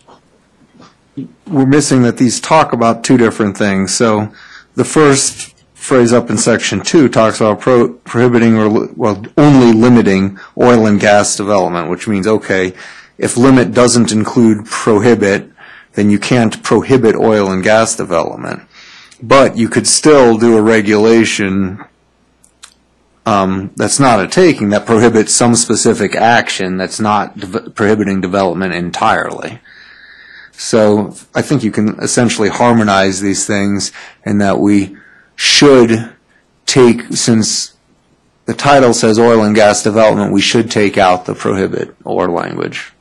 we're missing that these talk about two different things. So the first phrase up in section 2 talks about prohibiting only limiting oil and gas development, which means, okay, if limit doesn't include prohibit, then you can't prohibit oil and gas development. But you could still do a regulation that's not a taking, that prohibits some specific action that's not prohibiting development entirely. So I think you can essentially harmonize these things, and that we should take, since the title says oil and gas development, we should take out the prohibit or language.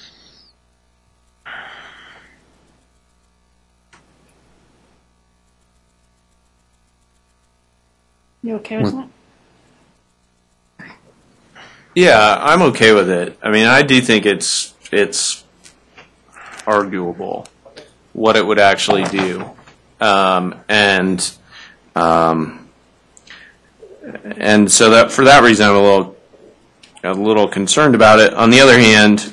You okay with that? Yeah, I'm okay with it. I mean, I do think it's arguable what it would actually do, and so that for that reason, I'm a little concerned about it. On the other hand,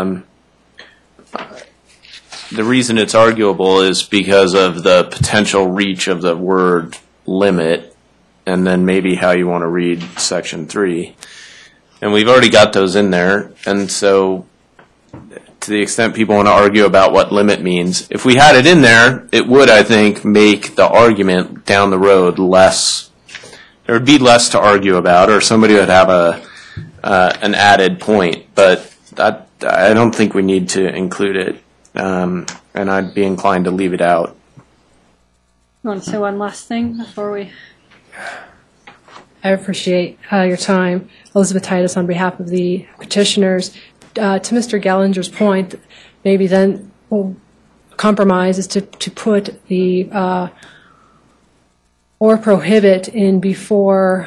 the reason it's arguable is because of the potential reach of the word limit, and then maybe how you want to read section 3. And we've already got those in there, and so to the extent people want to argue about what limit means, if we had it in there, it would, I think, make the argument down the road less, there would be less to argue about, or somebody would have an added point, but I don't think we need to include it, and I'd be inclined to leave it out. You want to say one last thing before we... I appreciate your time. Elizabeth Titus on behalf of the petitioners. To Mr. Gallinger's point, maybe then compromise is to put the or prohibit in before,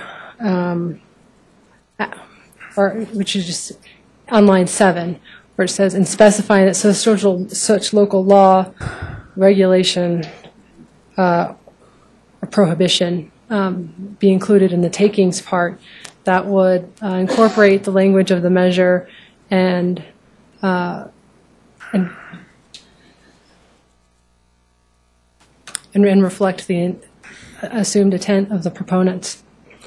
or which is just on line 7, where it says, and specifying that such local law, regulation, or prohibition be included in the takings part. That would incorporate the language of the measure and reflect the assumed intent of the proponents.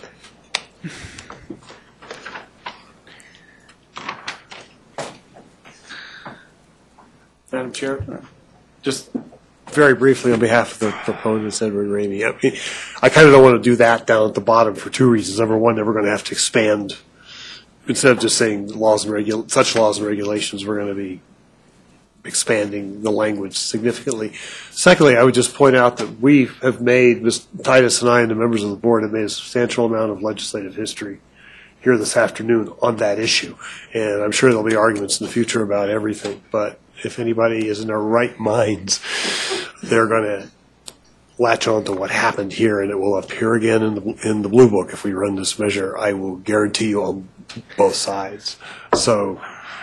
Madam Chair, just very briefly on behalf of the proponents, Edward Ramey. I mean, I kind of don't want to do that down at the bottom for 2 reasons. Number one, that we're going to have to expand. Instead of just saying such laws and regulations, we're going to be expanding the language significantly. Secondly, I would just point out that we have made, Ms. Titus and I and the members of the board have made a substantial amount of legislative history here this afternoon on that issue. And I'm sure there'll be arguments in the future about everything, but if anybody is in their right minds, they're going to latch on to what happened here, and it will appear again in the Blue Book if we run this measure. I will guarantee you on both sides. So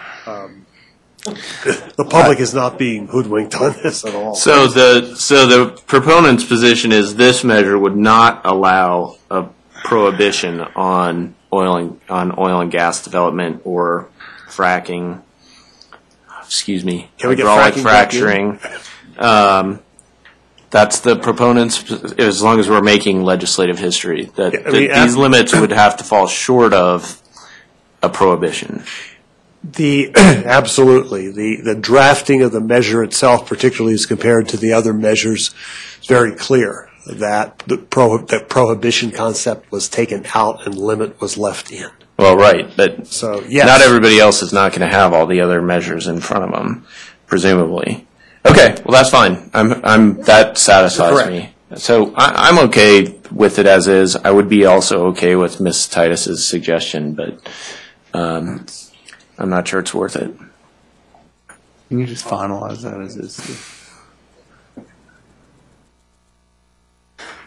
the public is not being hoodwinked on this at all. So the proponent's position is this measure would not allow a prohibition on oil and gas development or fracking. Excuse me, Can we get hydraulic fracking fracturing. That's the proponents, as long as we're making legislative history, that these limits would have to fall short of a prohibition. Absolutely. The drafting of the measure itself, particularly as compared to the other measures, is very clear that the prohibition concept was taken out and limit was left in. Well, right, but so, yes. Not everybody else is not going to have all the other measures in front of them, presumably. Okay, well, that's fine. That satisfies Correct. me. So I'm okay with it as is. I would be also okay with Ms. Titus's suggestion, but I'm not sure it's worth it. Can you just finalize that as is?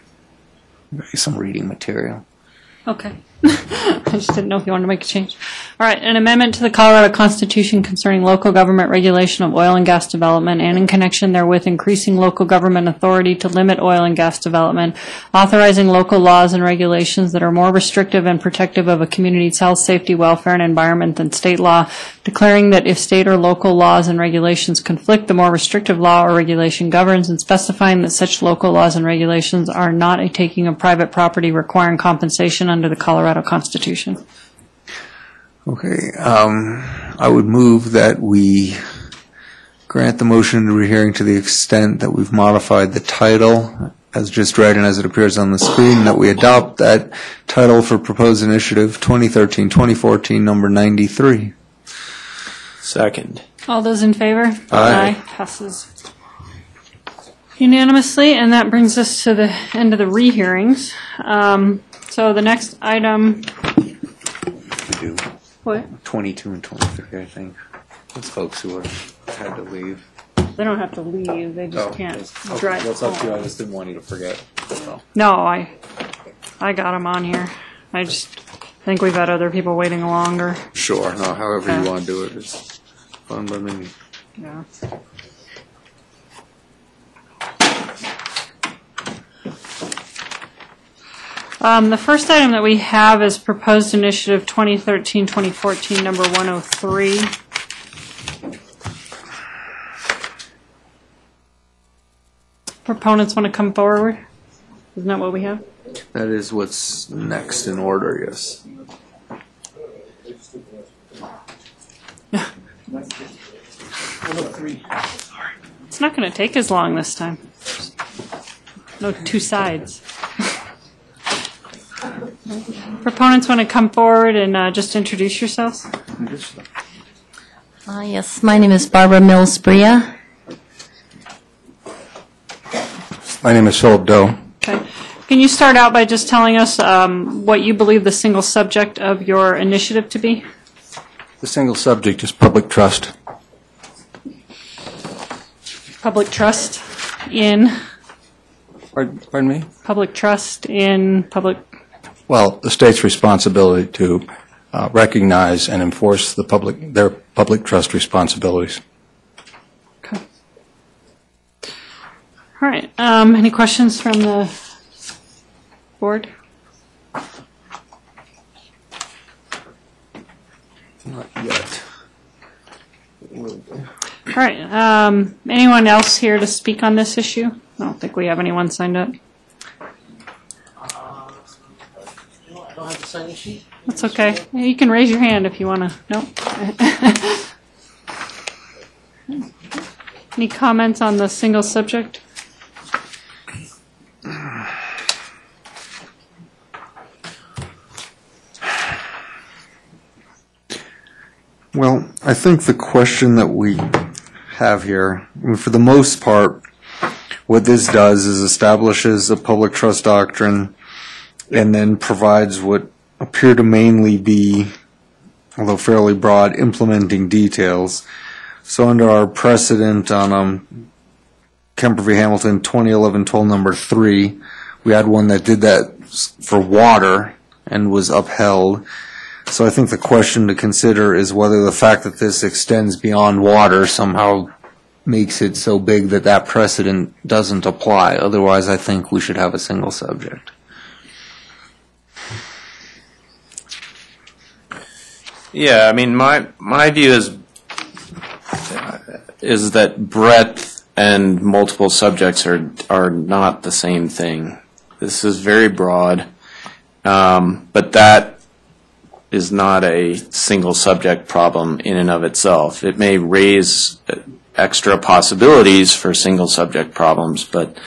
Maybe some reading material. Okay. I just didn't know if you wanted to make a change. All right, an amendment to the Colorado Constitution concerning local government regulation of oil and gas development and in connection therewith increasing local government authority to limit oil and gas development, authorizing local laws and regulations that are more restrictive and protective of a community's health, safety, welfare, and environment than state law, declaring that if state or local laws and regulations conflict, the more restrictive law or regulation governs, and specifying that such local laws and regulations are not a taking of private property requiring compensation under the Colorado Constitution. Okay, I would move that we grant the motion to rehearing to the extent that we've modified the title as just read and as it appears on the screen, that we adopt that title for proposed initiative 2013-2014, number 93. Second. All those in favor? Aye. Passes unanimously, and that brings us to the end of the rehearings. So the next item, We do what? 22 and 23, I think. Those folks who had to leave. They don't have to leave, they just can't drive That's up to you. I home. just didn't want you to forget. So. No, I got them on here. I just think we've had other people waiting longer. Sure. No, however Yeah. you want to do it. It's fun by me. Yeah. The first item that we have is proposed initiative 2013-2014, number 103. Proponents want to come forward? Isn't that what we have? That is what's next in order, yes. It's not going to take as long this time. No two sides. Proponents want to come forward and just introduce yourselves? Yes, my name is Barbara Mills Bria. My name is Philip Doe. Okay. Can you start out by just telling us what you believe the single subject of your initiative to be? The single subject is public trust. Public trust in Pardon me? public trust in public. Well, the state's responsibility to recognize and enforce their public trust responsibilities. Okay. All right. Any questions from the board? Not yet. All right. Anyone else here to speak on this issue? I don't think we have anyone signed up. I don't have to sign the sheet? That's okay. You can raise your hand if you want to. No? Any comments on the single subject? Well, I think the question that we have here, I mean, for the most part, what this does is establishes a public trust doctrine and then provides what appear to mainly be, although fairly broad, implementing details. So under our precedent on Kemper v. Hamilton 2011 toll number 3, we had one that did that for water and was upheld. So I think the question to consider is whether the fact that this extends beyond water somehow makes it so big that that precedent doesn't apply. Otherwise, I think we should have a single subject. Yeah, I mean, my view is that breadth and multiple subjects are not the same thing. This is very broad, but that is not a single subject problem in and of itself. It may raise extra possibilities for single subject problems, but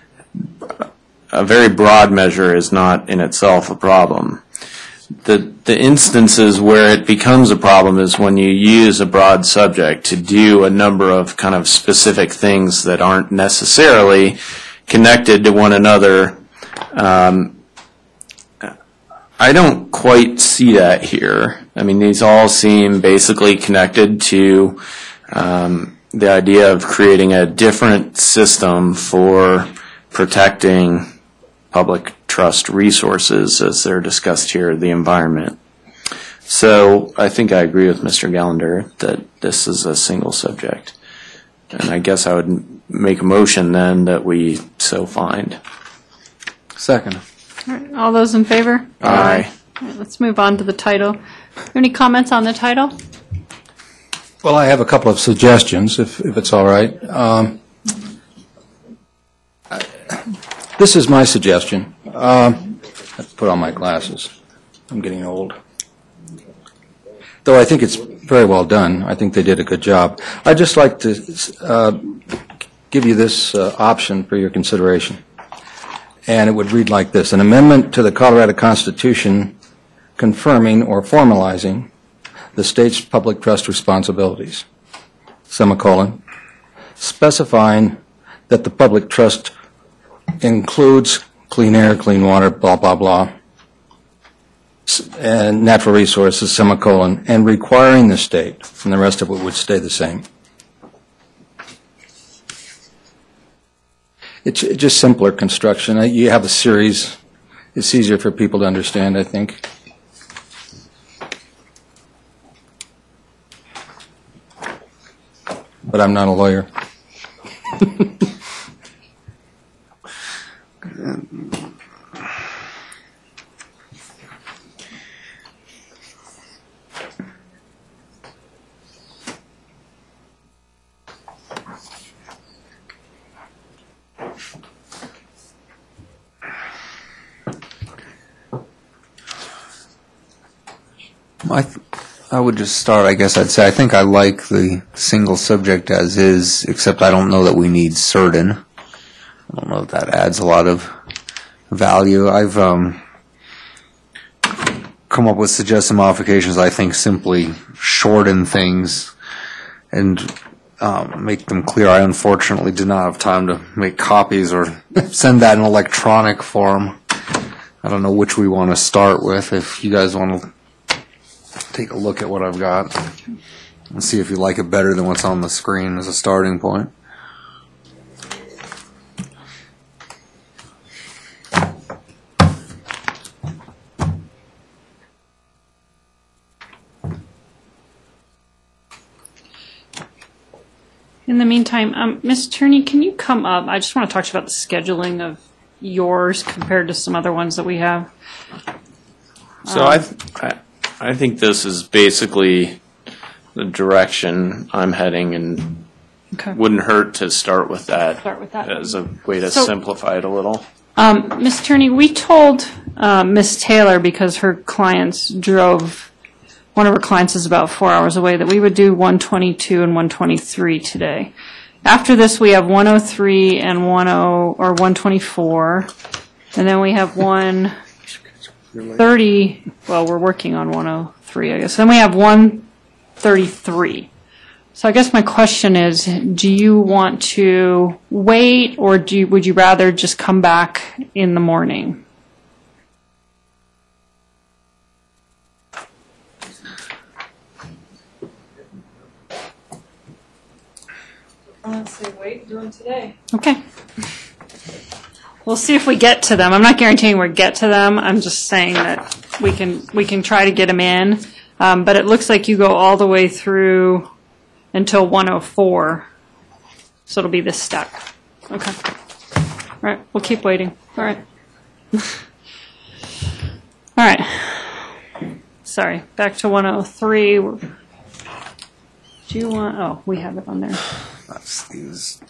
a very broad measure is not in itself a problem. The instances where it becomes a problem is when you use a broad subject to do a number of kind of specific things that aren't necessarily connected to one another. I don't quite see that here. I mean, these all seem basically connected to the idea of creating a different system for protecting public trust resources as they're discussed here, the environment. So I think I agree with Mr. Gallender that this is a single subject. And I guess I would make a motion then that we so find. Second. All right, all those in favor? Aye. All right, let's move on to the title. Any comments on the title? Well, I have a couple of suggestions, if it's all right. This is my suggestion. I have to put on my glasses. I'm getting old. Though I think it's very well done. I think they did a good job. I'd just like to give you this option for your consideration. And it would read like this: an amendment to the Colorado Constitution confirming or formalizing the state's public trust responsibilities, semicolon, specifying that the public trust includes clean air, clean water, blah, blah, blah, and natural resources, semicolon, and requiring the state, and the rest of it would stay the same. It's just simpler construction. You have a series. It's easier for people to understand, I think. But I'm not a lawyer. I would just start, I guess I'd say, I think I like the single subject as is, except I don't know that we need certain. I don't know if that adds a lot of value. I've come up with suggested modifications. I think simply shorten things and make them clear. I unfortunately did not have time to make copies or send that in electronic form. I don't know which we want to start with. If you guys want to take a look at what I've got and see if you like it better than what's on the screen as a starting point. In the meantime, Ms. Tierney, can you come up? I just want to talk to you about the scheduling of yours compared to some other ones that we have. So I think this is basically the direction I'm heading, and Okay. wouldn't hurt to start with that, Start with that. as a way to So- simplify it a little. Ms. Tierney, we told Ms. Taylor, because her clients drove, one of her clients is about 4 hours away, that we would do 122 and 123 today. After this, we have 103 and 124, and then we have 130. Well, we're working on 103, I guess. Then we have 133. So I guess my question is, do you want to wait, or would you rather just come back in the morning? Let's say wait, do them today. Okay. We'll see if we get to them. I'm not guaranteeing we'll get to them. I'm just saying that we can try to get them in. But it looks like you go all the way through until 104. So it'll be this step. Okay. All right. We'll keep waiting. All right. All right. Sorry. Back to 103. Do you want? Oh, we have it on there. That's these.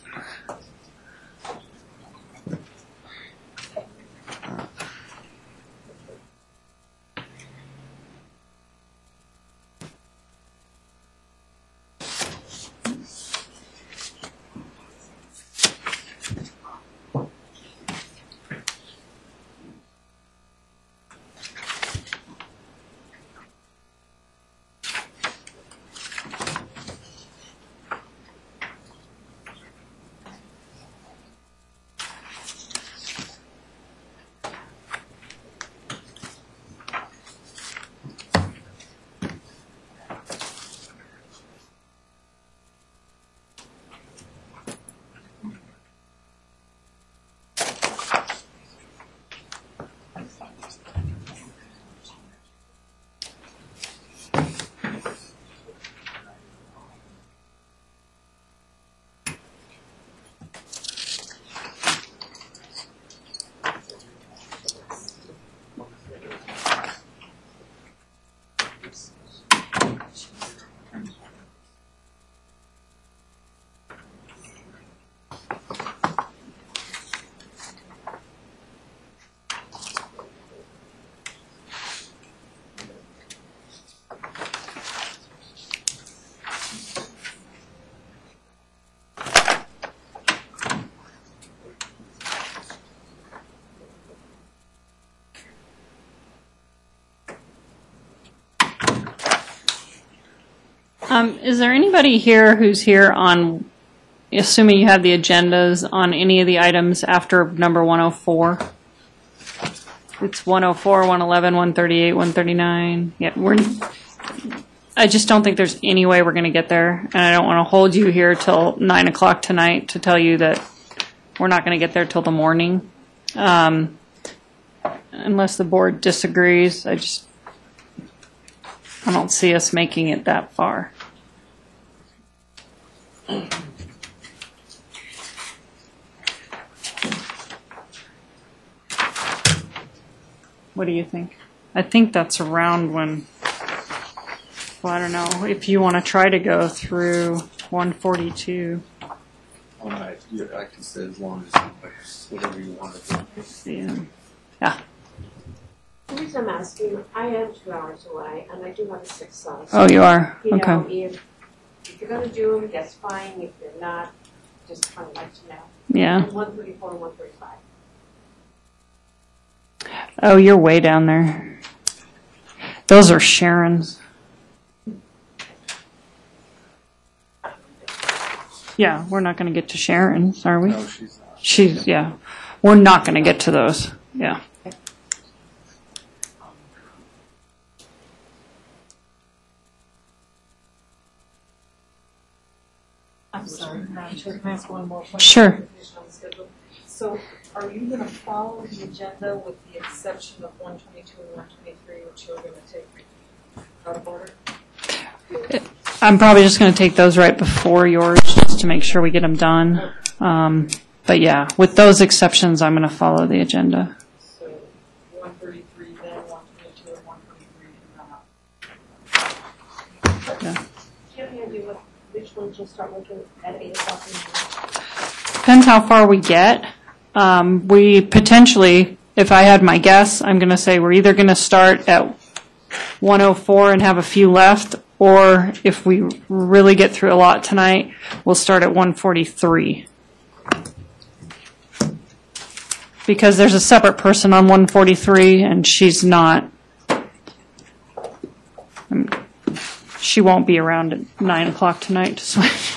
Is there anybody here who's here on, assuming you have the agendas, on any of the items after number 104? It's 104, 111, 138, 139. Yeah, I just don't think there's any way we're going to get there, and I don't want to hold you here till 9 o'clock tonight to tell you that we're not going to get there till the morning, unless the board disagrees. I don't see us making it that far. What do you think? I think that's around when, well, I don't know, if you want to try to go through 142. All right, I can say as long as whatever you want to do. Yeah. The reason I'm asking, I am 2 hours away, and I do have a sick son. Oh, you are? You know, Okay. if you're going to do them, that's fine. If you're not, just kind of like to know. Yeah. 134 and 135. Oh, you're way down there. Those are Sharon's. Yeah, we're not going to get to Sharon's, are we? No, she's not. Yeah. We're not going to get to those. Yeah. I'm sorry, Madam Chair, can I ask one more question? Sure. So are you going to follow the agenda with the exception of 122 and 123, which you're going to take out of order? I'm probably just going to take those right before yours just to make sure we get them done. But yeah, with those exceptions, I'm going to follow the agenda. So 133 then, 122 and 123 Yeah. Do you have any idea which ones you'll start looking at 8 o'clock in the morning? Depends how far we get. We potentially, if I had my guess, I'm going to say we're either going to start at 104 and have a few left, or if we really get through a lot tonight, we'll start at 143. Because there's a separate person on 143, and she's not, she won't be around at 9 o'clock tonight to switch.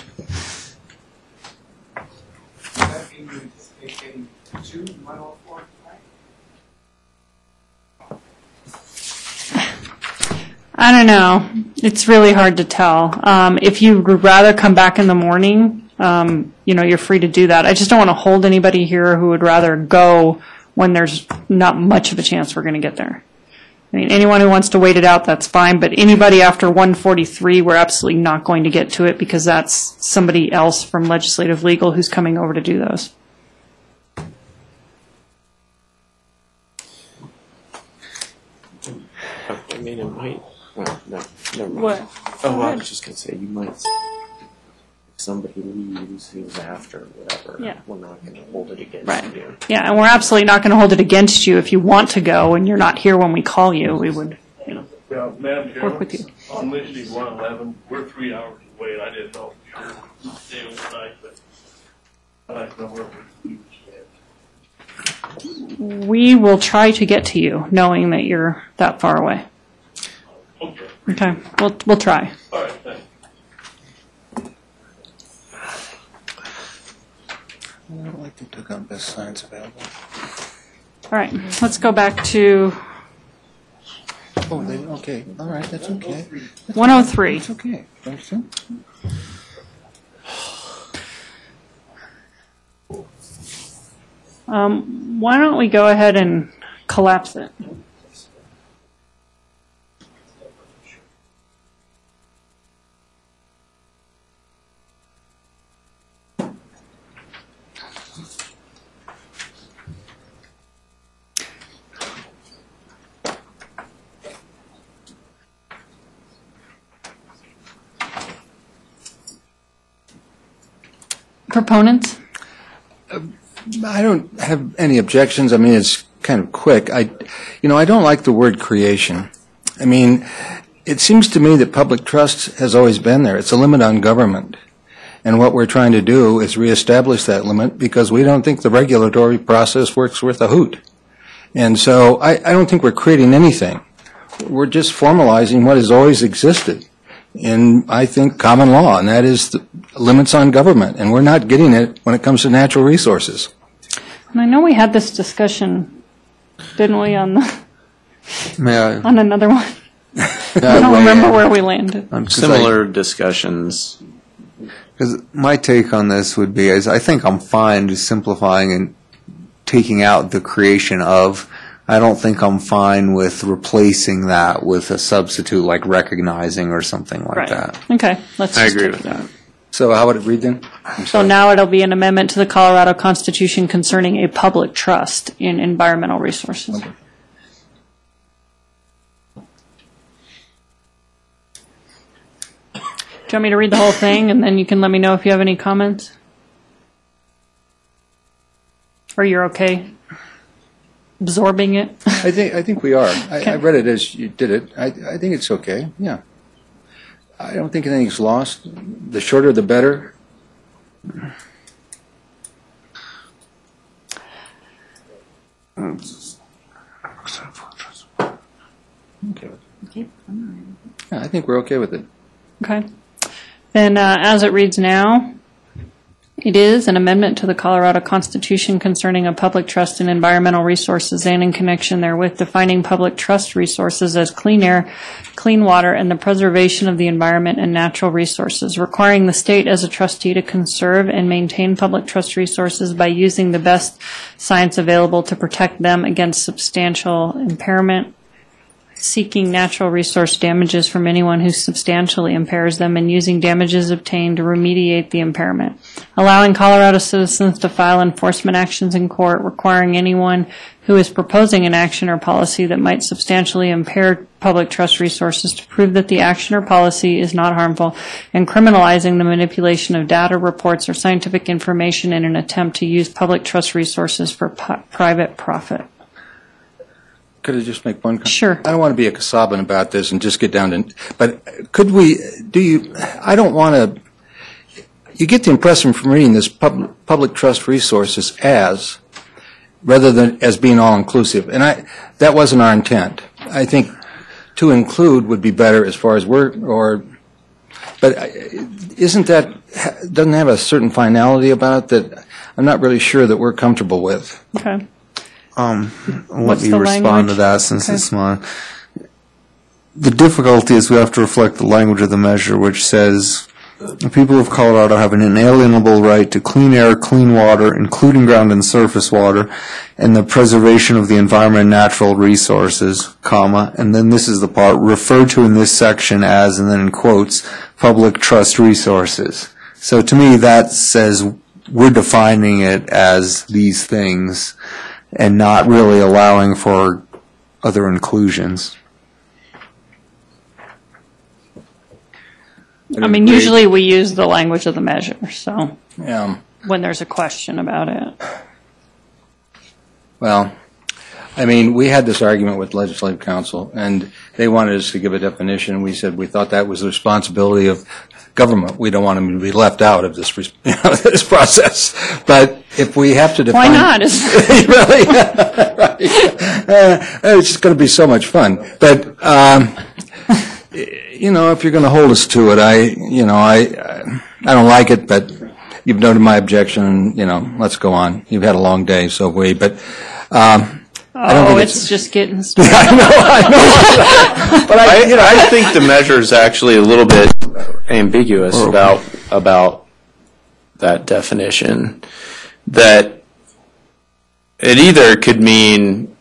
I don't know. It's really hard to tell. If you would rather come back in the morning, you're free to do that. I just don't want to hold anybody here who would rather go when there's not much of a chance we're going to get there. I mean, anyone who wants to wait it out, that's fine, but anybody after 143, we're absolutely not going to get to it because that's somebody else from Legislative Legal who's coming over to do those. I mean, it might. Well, no, never mind. What? Oh, I was just gonna say you might. If somebody leaves who's after whatever, Yeah. we're not gonna hold it against Right. you. Yeah, and we're absolutely not going to hold it against you if you want to go and you're not here when we call you. We would, Madam Chairman, work with you. on Lindsay 111, we're 3 hours away, and I didn't know for sure stay overnight, but I'd like to know where we stand. We will try to get to you knowing that you're that far away. Okay. Okay, we'll try. All right, thanks. I don't like to took on best science available. All right, let's go back to Oh, okay, all right, that's okay. 103. It's okay. Understand? Why don't we go ahead and collapse it? Proponents? I don't have any objections. I mean, it's kind of quick. I don't like the word creation. I mean, it seems to me that public trust has always been there. It's a limit on government. And what we're trying to do is reestablish that limit because we don't think the regulatory process works worth a hoot. And so I don't think we're creating anything. We're just formalizing what has always existed. in, I think, common law, and that is the limits on government, and we're not getting it when it comes to natural resources. And I know we had this discussion, didn't we, on another one? I don't remember where we landed. Similar discussions. Because my take on this would be, is I think I'm fine just simplifying and taking out the creation of. I don't think I'm fine with replacing that with a substitute like recognizing or something like that. Okay, let's I just agree take with it out. that. So how would it read then? So now it'll be an amendment to the Colorado Constitution concerning a public trust in environmental resources. Okay. Do you want me to read the whole thing, and then you can let me know if you have any comments? Or you're okay absorbing it? I think we are. I read it as you did it. I think it's okay, yeah. I don't think anything's lost. The shorter, the better. Okay. Yeah, I think we're okay with it. Okay. Then, as it reads now, it is an amendment to the Colorado Constitution concerning a public trust in environmental resources and in connection therewith defining public trust resources as clean air, clean water, and the preservation of the environment and natural resources, requiring the state as a trustee to conserve and maintain public trust resources by using the best science available to protect them against substantial impairment, seeking natural resource damages from anyone who substantially impairs them, and using damages obtained to remediate the impairment. Allowing Colorado citizens to file enforcement actions in court, requiring anyone who is proposing an action or policy that might substantially impair public trust resources to prove that the action or policy is not harmful, and criminalizing the manipulation of data, reports, or scientific information in an attempt to use public trust resources for private profit. Could I just make one comment? Sure. I don't want to be a Kasaban about this and just get down to, but could we, I don't want to, you get the impression from reading this public trust resources as, rather than as being all-inclusive, and that wasn't our intent. I think to include would be better as far as but isn't that, doesn't have a certain finality about it that I'm not really sure that we're comfortable with. Okay. Let me respond to that since it's mine. The difficulty is we have to reflect the language of the measure, which says the people of Colorado have an inalienable right to clean air, clean water, including ground and surface water, and the preservation of the environment and natural resources, comma, and then this is the part referred to in this section as, and then in quotes, public trust resources. So to me, that says we're defining it as these things and not really allowing for other inclusions. I mean, usually we use the language of the measure, so Yeah. when there's a question about it. Well, I mean, we had this argument with Legislative Council, and they wanted us to give a definition. We said we thought that was the responsibility of government. We don't want them to be left out of this, this process. But if we have to define... Why not? Really? Right. It's just going to be so much fun. But, if you're going to hold us to it, I don't like it, but you've noted my objection, let's go on. You've had a long day, so have we. But I don't think it's just getting started. I know. But I think the measure is actually a little bit ambiguous about that definition. That it either could mean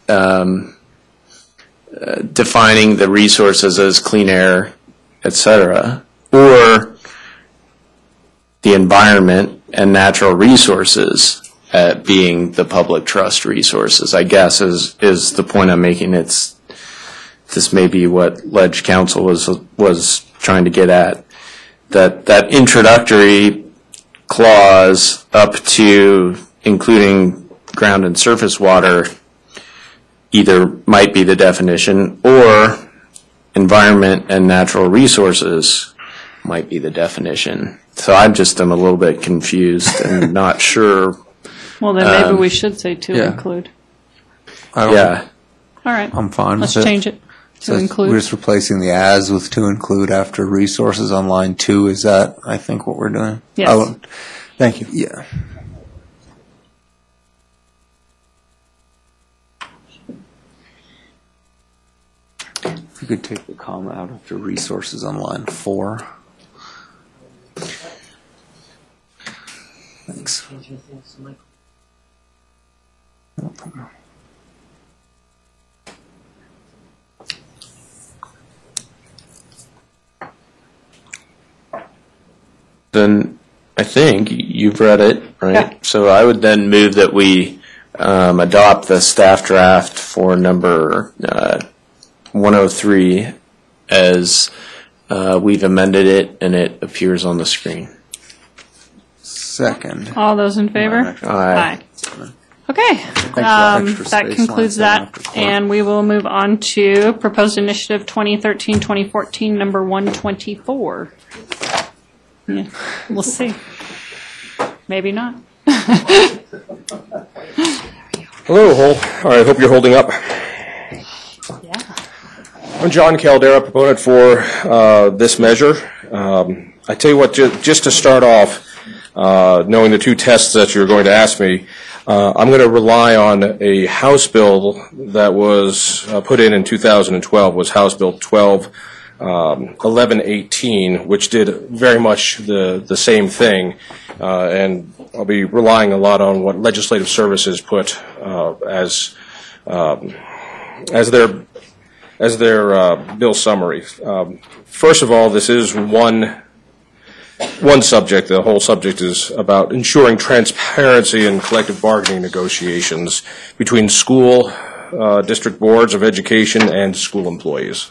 defining the resources as clean air, etc., or the environment and natural resources being the public trust resources, I guess, is the point I'm making. This may be what Ledge Council was trying to get at. That introductory clause up to including ground and surface water either might be the definition, or environment and natural resources might be the definition. So I'm a little bit confused and not sure. Well, then maybe we should say to include. Yeah. All right. I'm fine Let's with it. change it. So include. we're just replacing the as with to include after resources on line 2. Is that, I think, what we're doing? Yes. Oh, thank you. Yeah. If you could take the comma out after resources on line 4. Thanks. Then I think you've read it, right? Yeah. So I would then move that we adopt the staff draft for number 103 as we've amended it and it appears on the screen. Second. All those in favor? Aye. Okay, for that extra that space concludes line that, after court. and we will move on to proposed initiative 2013-2014, number 124. Yeah, we'll see. Maybe not. Hello, Hole. All right, I hope you're holding up. Yeah. I'm John Caldera, proponent for this measure. I tell you what, just to start off, knowing the two tests that you're going to ask me, I'm going to rely on a House bill that was put in 2012, was House Bill 1118, which did very much the same thing, and I'll be relying a lot on what Legislative Services put as their bill summary. First of all, this is one subject. The whole subject is about ensuring transparency in collective bargaining negotiations between school district boards of education and school employees.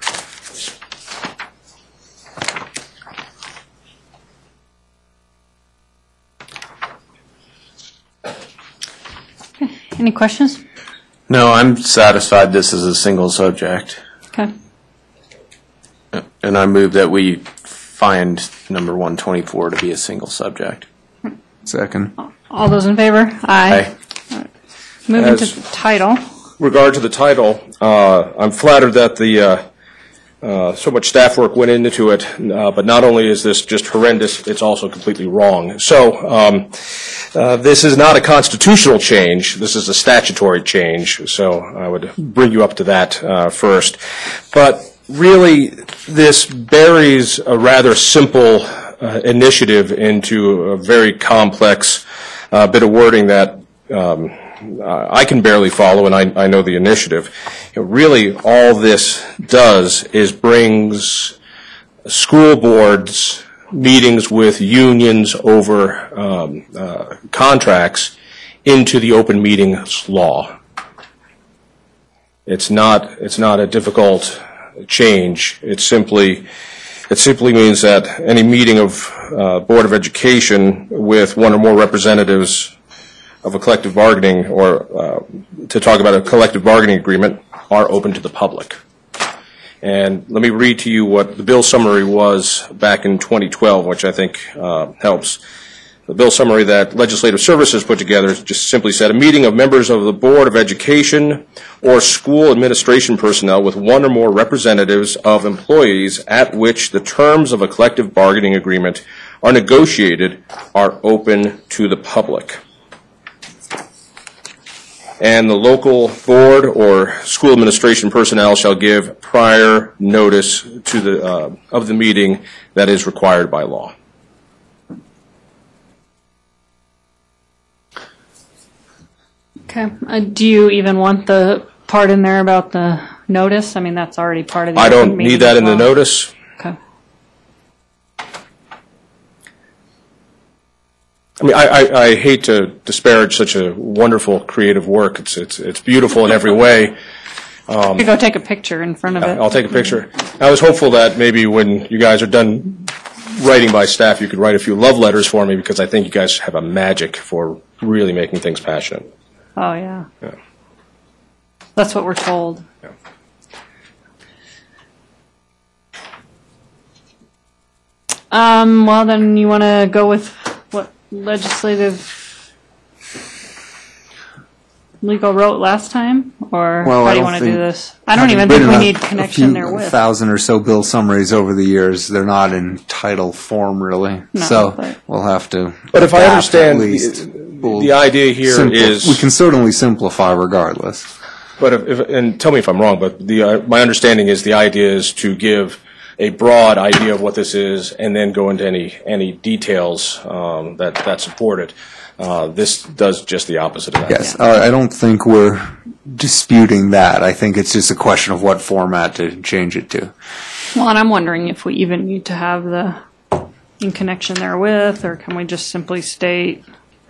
Any questions? No, I'm satisfied this is a single subject. Okay. And I move that we find number 124 to be a single subject. Second. All those in favor? Aye. All right. Moving to the title. Regard to the title, I'm flattered that so much staff work went into it, but not only is this just horrendous, it's also completely wrong. So this is not a constitutional change, this is a statutory change, so I would bring you up to that first. But really, this buries a rather simple initiative into a very complex bit of wording that I can barely follow, and I know the initiative. Really, all this does is brings school boards meetings with unions over contracts into the open meetings law. It's not a difficult change. It simply means that any meeting of Board of Education with one or more representatives of a collective bargaining or to talk about a collective bargaining agreement are open to the public. And let me read to you what the bill summary was back in 2012, which I think helps. The bill summary that Legislative Services put together just simply said, a meeting of members of the Board of Education or school administration personnel with one or more representatives of employees at which the terms of a collective bargaining agreement are negotiated are open to the public. And the local board or school administration personnel shall give prior notice to of the meeting that is required by law. Okay. Do you even want the part in there about the notice? I mean, that's already part of the. I don't need that in the notice. Okay. I mean, I hate to disparage such a wonderful creative work. It's beautiful in every way. You could go take a picture in front of it. I'll take a picture. I was hopeful that maybe when you guys are done writing by staff, you could write a few love letters for me, because I think you guys have a magic for really making things passionate. Oh, yeah. Yeah. That's what we're told. Yeah. Well, then you want to go with what legislative legal wrote last time, or Well, how I do you don't want to do think- this? I don't even Been think we in need connection there with. 1,000 or so bill summaries over the years. They're not in title form, really. No, So but- we'll have to. But if I adapt understand, at least. We'll the idea here is. We can certainly simplify regardless. But and tell me if I'm wrong, but my understanding is the idea is to give a broad idea of what this is and then go into any details that support it. This does just the opposite of that. Yes, I don't think we're disputing that. I think it's just a question of what format to change it to. Well, and I'm wondering if we even need to have the in connection therewith, or can we just simply state?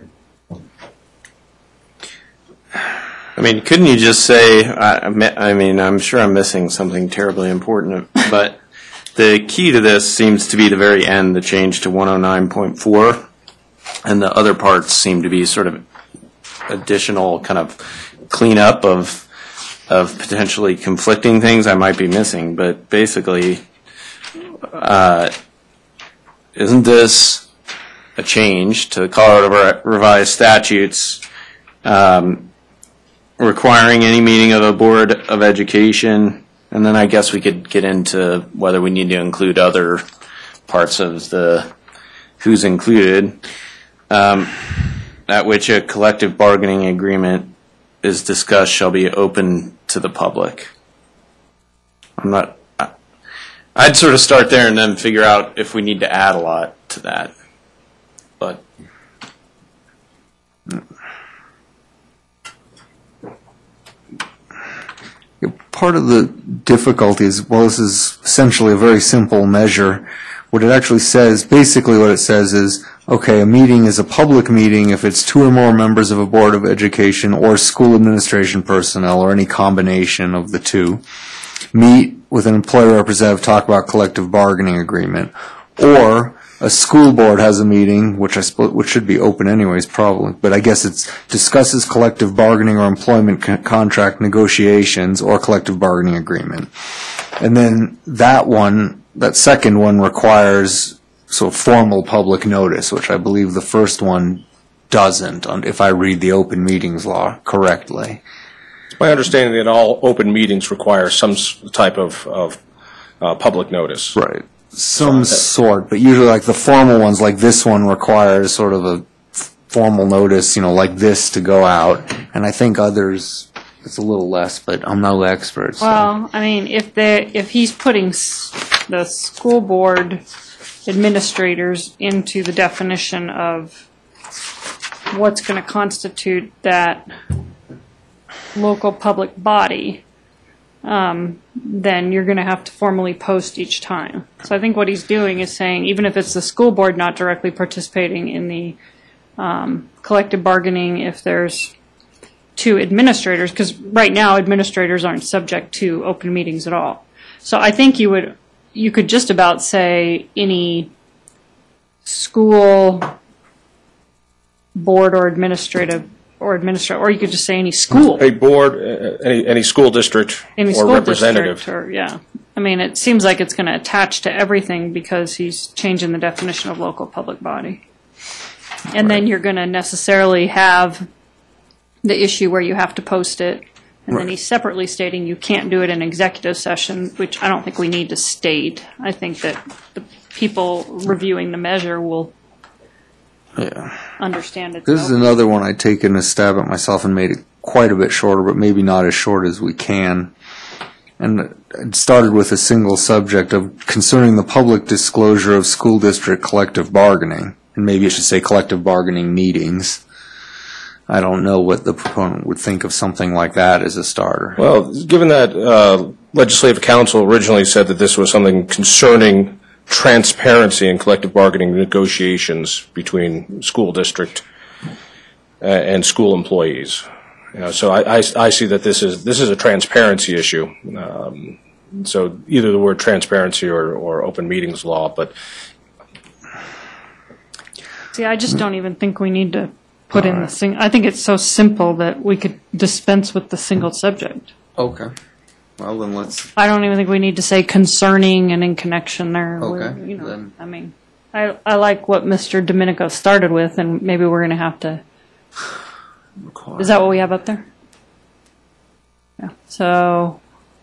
I mean, couldn't you just say, I mean, I'm sure I'm missing something terribly important, but the key to this seems to be the very end, the change to 109.4, and the other parts seem to be sort of additional kind of cleanup of potentially conflicting things I might be missing, but basically, isn't this a change to the Colorado Revised Statutes requiring any meeting of a Board of Education? And then I guess we could get into whether we need to include other parts of the who's included, at which a collective bargaining agreement is discussed shall be open to the public. I'd sort of start there and then figure out if we need to add a lot to that. But part of the difficulty is, well, this is essentially a very simple measure. What it actually says, basically what it says is, okay, a meeting is a public meeting if it's two or more members of a Board of Education or school administration personnel or any combination of the two meet with an employer representative, talk about collective bargaining agreement, or a school board has a meeting, which should be open anyways, probably, but I guess it's discusses collective bargaining or employment contract negotiations or collective bargaining agreement. And then that second one requires formal public notice, which I believe the first one doesn't, if I read the open meetings law correctly. It's my understanding that all open meetings require some type of public notice. Right. Some sort, but usually like the formal ones, like this one requires sort of a formal notice, like this to go out. And I think others, it's a little less, but I'm no expert. So. Well, I mean, if he's putting the school board administrators into the definition of what's going to constitute that local public body, then you're going to have to formally post each time. So I think what he's doing is saying, even if it's the school board not directly participating in the collective bargaining, if there's two administrators, because right now administrators aren't subject to open meetings at all. So I think you could just about say any school board or administrative or you could just say any school. A board, any school district Any or school representative. district, or, yeah. I mean, it seems like it's going to attach to everything because he's changing the definition of local public body. And then you're going to necessarily have the issue where you have to post it, and then he's separately stating you can't do it in executive session, which I don't think we need to state. I think that the people reviewing the measure will understand it. This is another one I'd taken a stab at myself and made it quite a bit shorter, but maybe not as short as we can. And it started with a single subject of concerning the public disclosure of school district collective bargaining. And maybe it should say collective bargaining meetings. I don't know what the proponent would think of something like that as a starter. Well, given that Legislative Council originally said that this was something concerning transparency in collective bargaining negotiations between school district and school employees. So I see that this is a transparency issue. So either the word transparency or open meetings law, but see, I just don't even think we need to put in the single. I think it's so simple that we could dispense with the single subject. Okay. Well, then let's... I don't even think we need to say concerning and in connection there. Okay. I mean, I like what Mr. Domenico started with, and maybe we're going to have to... Is that what we have up there? So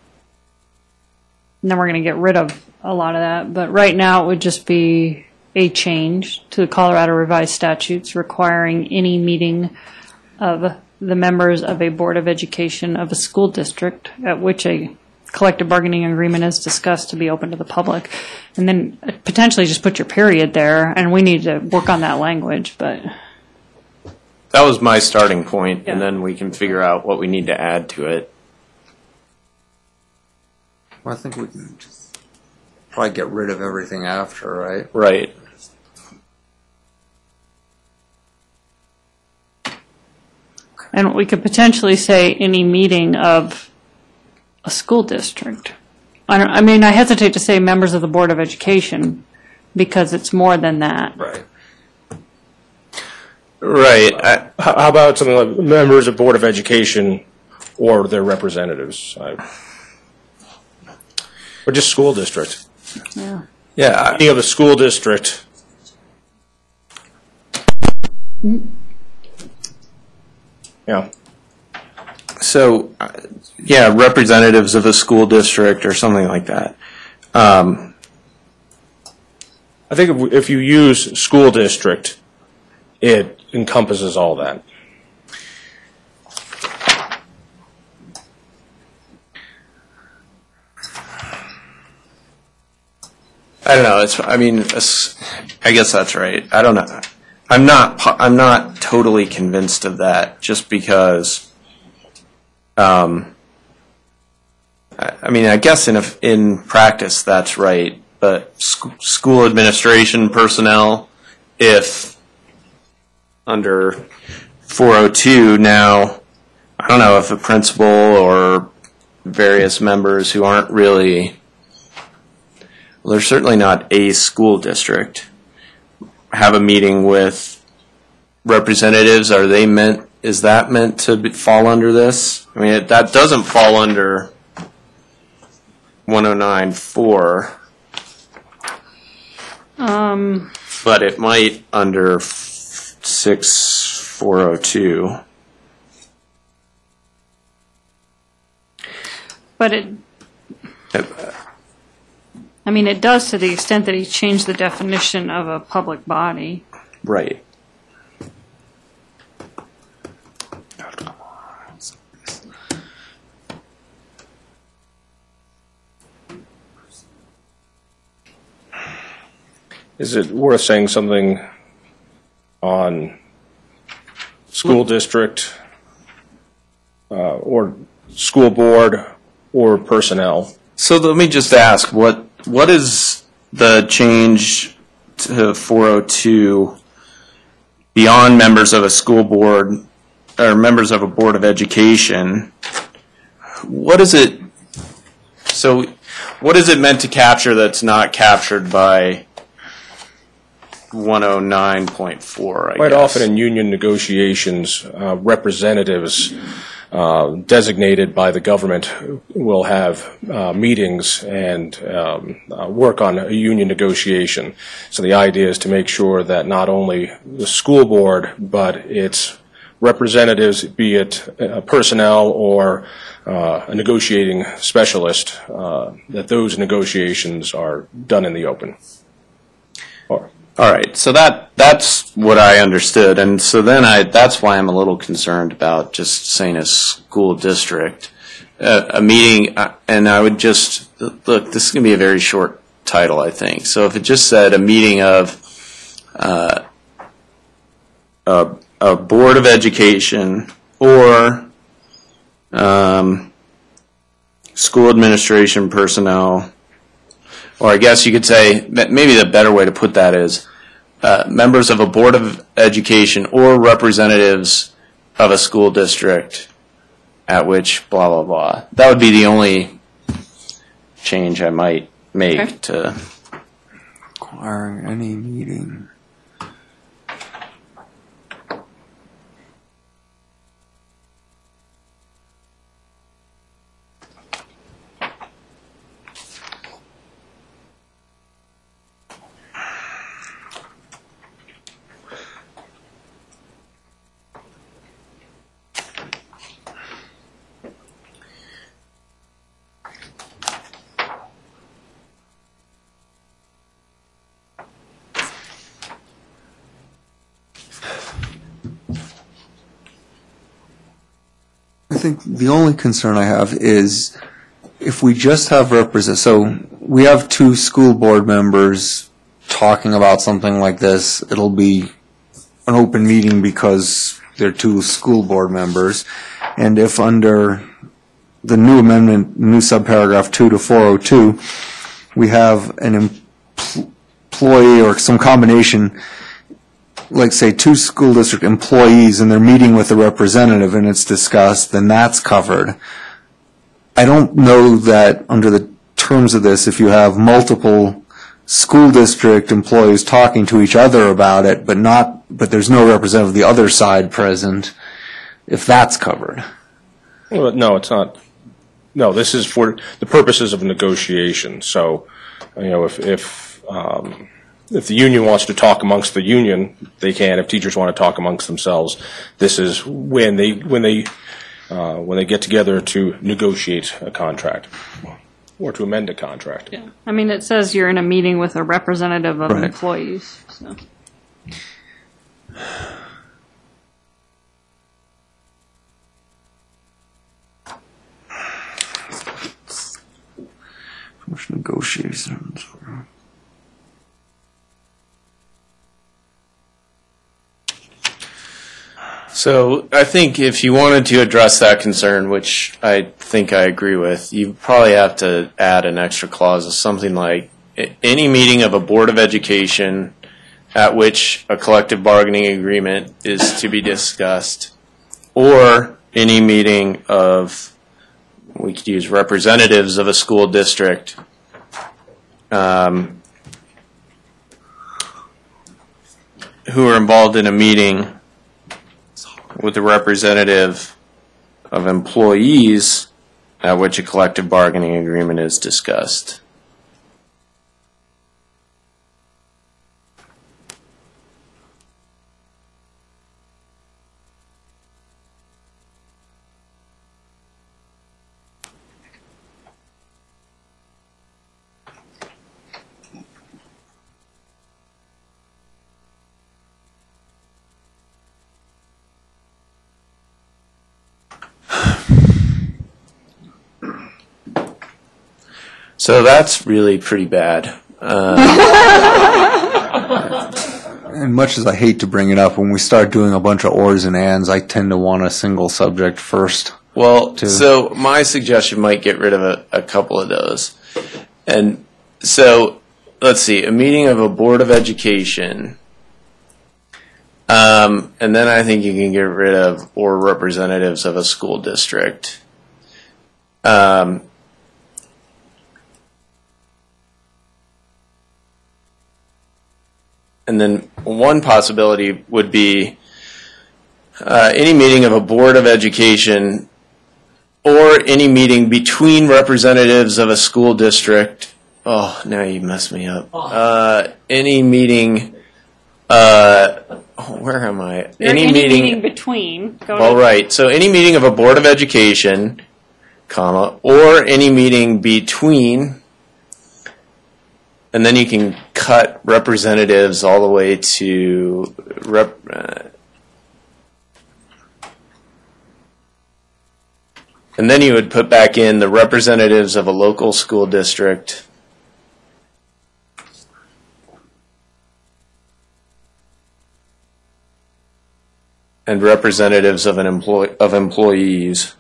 then we're going to get rid of a lot of that. But right now it would just be a change to the Colorado Revised Statutes requiring any meeting of the members of a Board of Education of a school district at which a collective bargaining agreement is discussed to be open to the public. And then potentially just put your period there, and we need to work on that language, but... That was my starting point, and then we can figure out what we need to add to it. Well, I think we can just probably get rid of everything after, right? Right. And we could potentially say any meeting of a school district. I mean, I hesitate to say members of the Board of Education because it's more than that. Right. Right. How about something like members of Board of Education or their representatives? Or just school district? Yeah. Yeah. Any of the school district. Yeah. So, yeah, representatives of a school district or something like that. I think if you use school district, it encompasses all that. I don't know. I guess that's right. I don't know. I'm not totally convinced of that just because, I guess in practice that's right, but school administration personnel, if under 402 now, I don't know if a principal or various members who aren't really, well, they're certainly not a school district, have a meeting with representatives. Is that meant to fall under this? I mean, that doesn't fall under 109.4. But it might under 6402. But it does to the extent that he changed the definition of a public body. Right. Is it worth saying something on school district or school board or personnel? So let me just ask, what is the change to 402 beyond members of a school board or members of a board of education? What is it meant to capture that's not captured by 109.4, Quite often in union negotiations, representatives designated by the government will have meetings and work on a union negotiation. So the idea is to make sure that not only the school board, but its representatives, be it personnel or a negotiating specialist, that those negotiations are done in the open. All right, so that's what I understood, and so then that's why I'm a little concerned about just saying a school district, a meeting, and I would just, look, this is going to be a very short title, I think. So if it just said a meeting of a board of education or school administration personnel, or I guess you could say, maybe the better way to put that is members of a board of education or representatives of a school district at which blah, blah, blah. That would be the only change I might make to requiring any meeting. think the only concern I have is if we just have so we have two school board members talking about something like this, it'll be an open meeting because they're two school board members. And if under the new amendment, new subparagraph 2 to 402, we have an employee or some combination, like say two school district employees, and they're meeting with a representative and it's discussed, then that's covered. I don't know that under the terms of this, if you have multiple school district employees talking to each other about it, but there's no representative of the other side present, if that's covered. Well, no, it's not. No, this is for the purposes of negotiation. So, if the union wants to talk amongst the union, they can. If teachers want to talk amongst themselves, this is when they get together to negotiate a contract or to amend a contract. Yeah. I mean, it says you're in a meeting with a representative of Right. employees. So. Negotiations. So I think if you wanted to address that concern, which I think I agree with, you probably have to add an extra clause of something like any meeting of a Board of Education at which a collective bargaining agreement is to be discussed, or any meeting of, we could use representatives of a school district, who are involved in a meeting with a representative of employees at which a collective bargaining agreement is discussed. So that's really pretty bad. And much as I hate to bring it up, when we start doing a bunch of ors and ands, I tend to want a single subject first. Well, so my suggestion might get rid of a couple of those. And so, let's see, a meeting of a Board of Education. And then I think you can get rid of or representatives of a school district. And then one possibility would be any meeting of a Board of Education or any meeting between representatives of a school district. Oh, now you messed me up. Any meeting, where am I? Any meeting between. All right. So any meeting of a Board of Education, comma, or any meeting between. And then you can cut representatives all the way to and then you would put back in the representatives of a local school district and representatives of employees.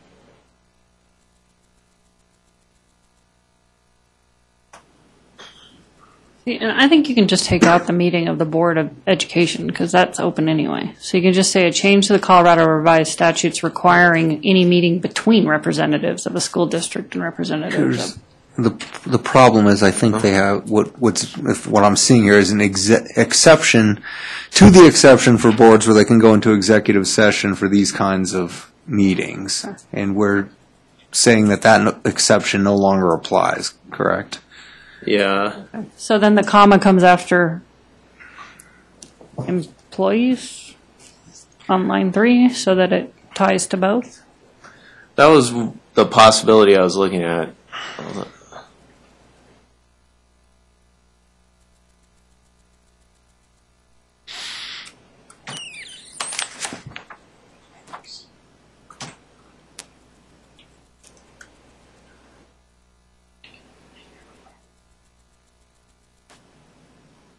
And I think you can just take out the meeting of the Board of Education because that's open anyway. So you can just say a change to the Colorado Revised Statutes requiring any meeting between representatives of a school district and representatives of. The problem is, I think they have what I'm seeing here is an exception to the exception for boards where they can go into executive session for these kinds of meetings, and we're saying that exception no longer applies. Correct? Yeah. So then the comma comes after employees on line 3 so that it ties to both. That was the possibility I was looking at.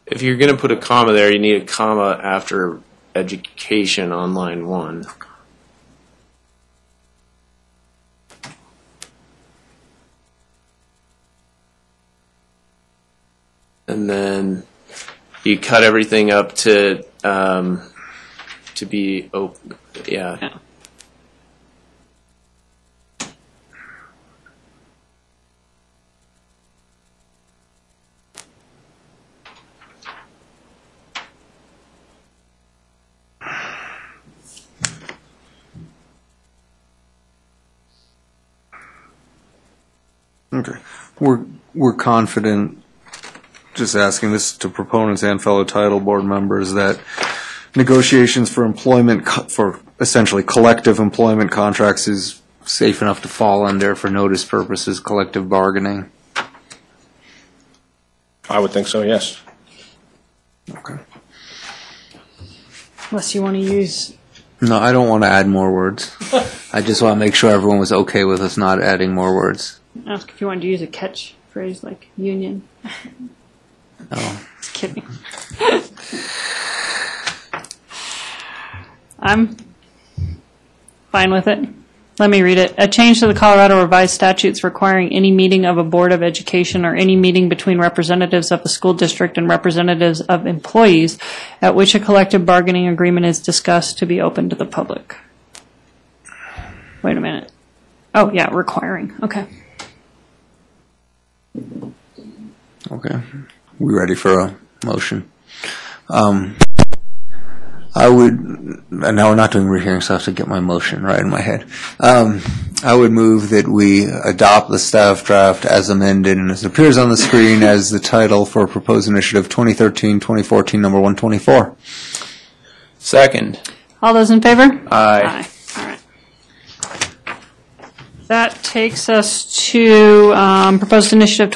If you're going to put a comma there, you need a comma after education on line 1. And then you cut everything up to be open. Yeah. Okay. We're confident, just asking this to proponents and fellow title board members, that negotiations for employment, for essentially collective employment contracts is safe enough to fall under, for notice purposes, collective bargaining. I would think so, yes. Okay. Unless you want to use. No, I don't want to add more words. I just want to make sure everyone was okay with us not adding more words. Ask if you wanted to use a catchphrase like union. Oh. Just kidding. I'm fine with it. Let me read it. A change to the Colorado Revised Statutes requiring any meeting of a Board of Education or any meeting between representatives of a school district and representatives of employees at which a collective bargaining agreement is discussed to be open to the public. Wait a minute. Oh, yeah, requiring. Okay. Okay. We ready for a motion? I would, and now we're not doing rehearing, so I have to get my motion right in my head. I would move that we adopt the staff draft as amended and as it appears on the screen as the title for proposed initiative 2013-2014, number 124. Second. All those in favor? Aye. All right. That takes us to proposed initiative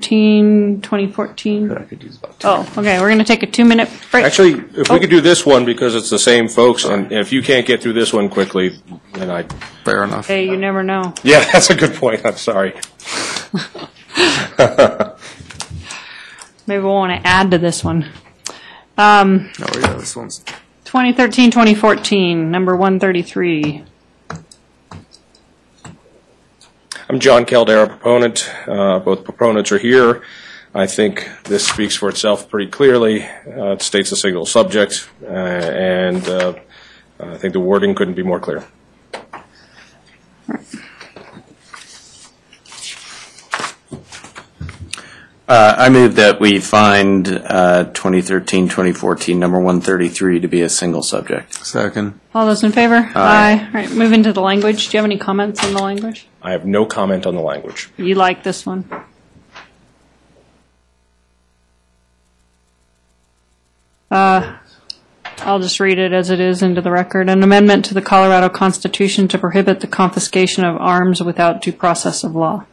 2013-2014. Oh, okay. We're going to take a 2-minute break. Actually, if we could do this one, because it's the same folks, and if you can't get through this one quickly, then I... Fair enough. Hey, you never know. Yeah, that's a good point. I'm sorry. Maybe we'll want to add to this one. Oh, yeah, this one's... 2013-2014, number 133. I'm John Caldera, proponent. Both proponents are here. I think this speaks for itself pretty clearly. It states a single subject, and I think the wording couldn't be more clear. I move that we find 2013-2014, number 133, to be a single subject. Second. All those in favor? Aye. All right, move into the language. Do you have any comments on the language? I have no comment on the language. You like this one? I'll just read it as it is into the record. An amendment to the Colorado Constitution to prohibit the confiscation of arms without due process of law.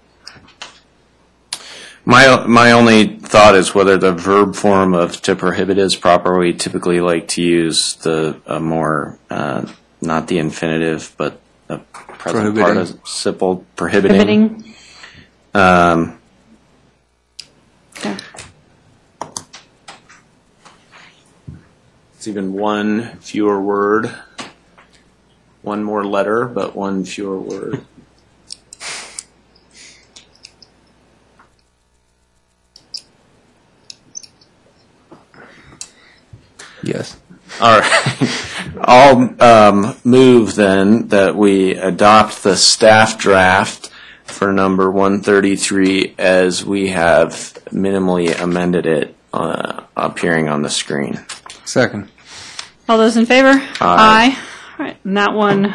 My only thought is whether the verb form of to prohibit is proper. We typically like to use the more, not the infinitive, but the present participle, prohibiting. Okay. It's even one fewer word, one more letter, but one fewer word. Yes. All right. I'll move then that we adopt the staff draft for number 133 as we have minimally amended it appearing on the screen. Second. All those in favor? Aye. All right, and that one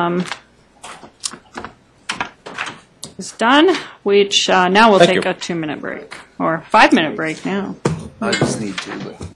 is done, which now we'll Thank take you. a 2-minute break, or 5-minute break now. I just need to, but...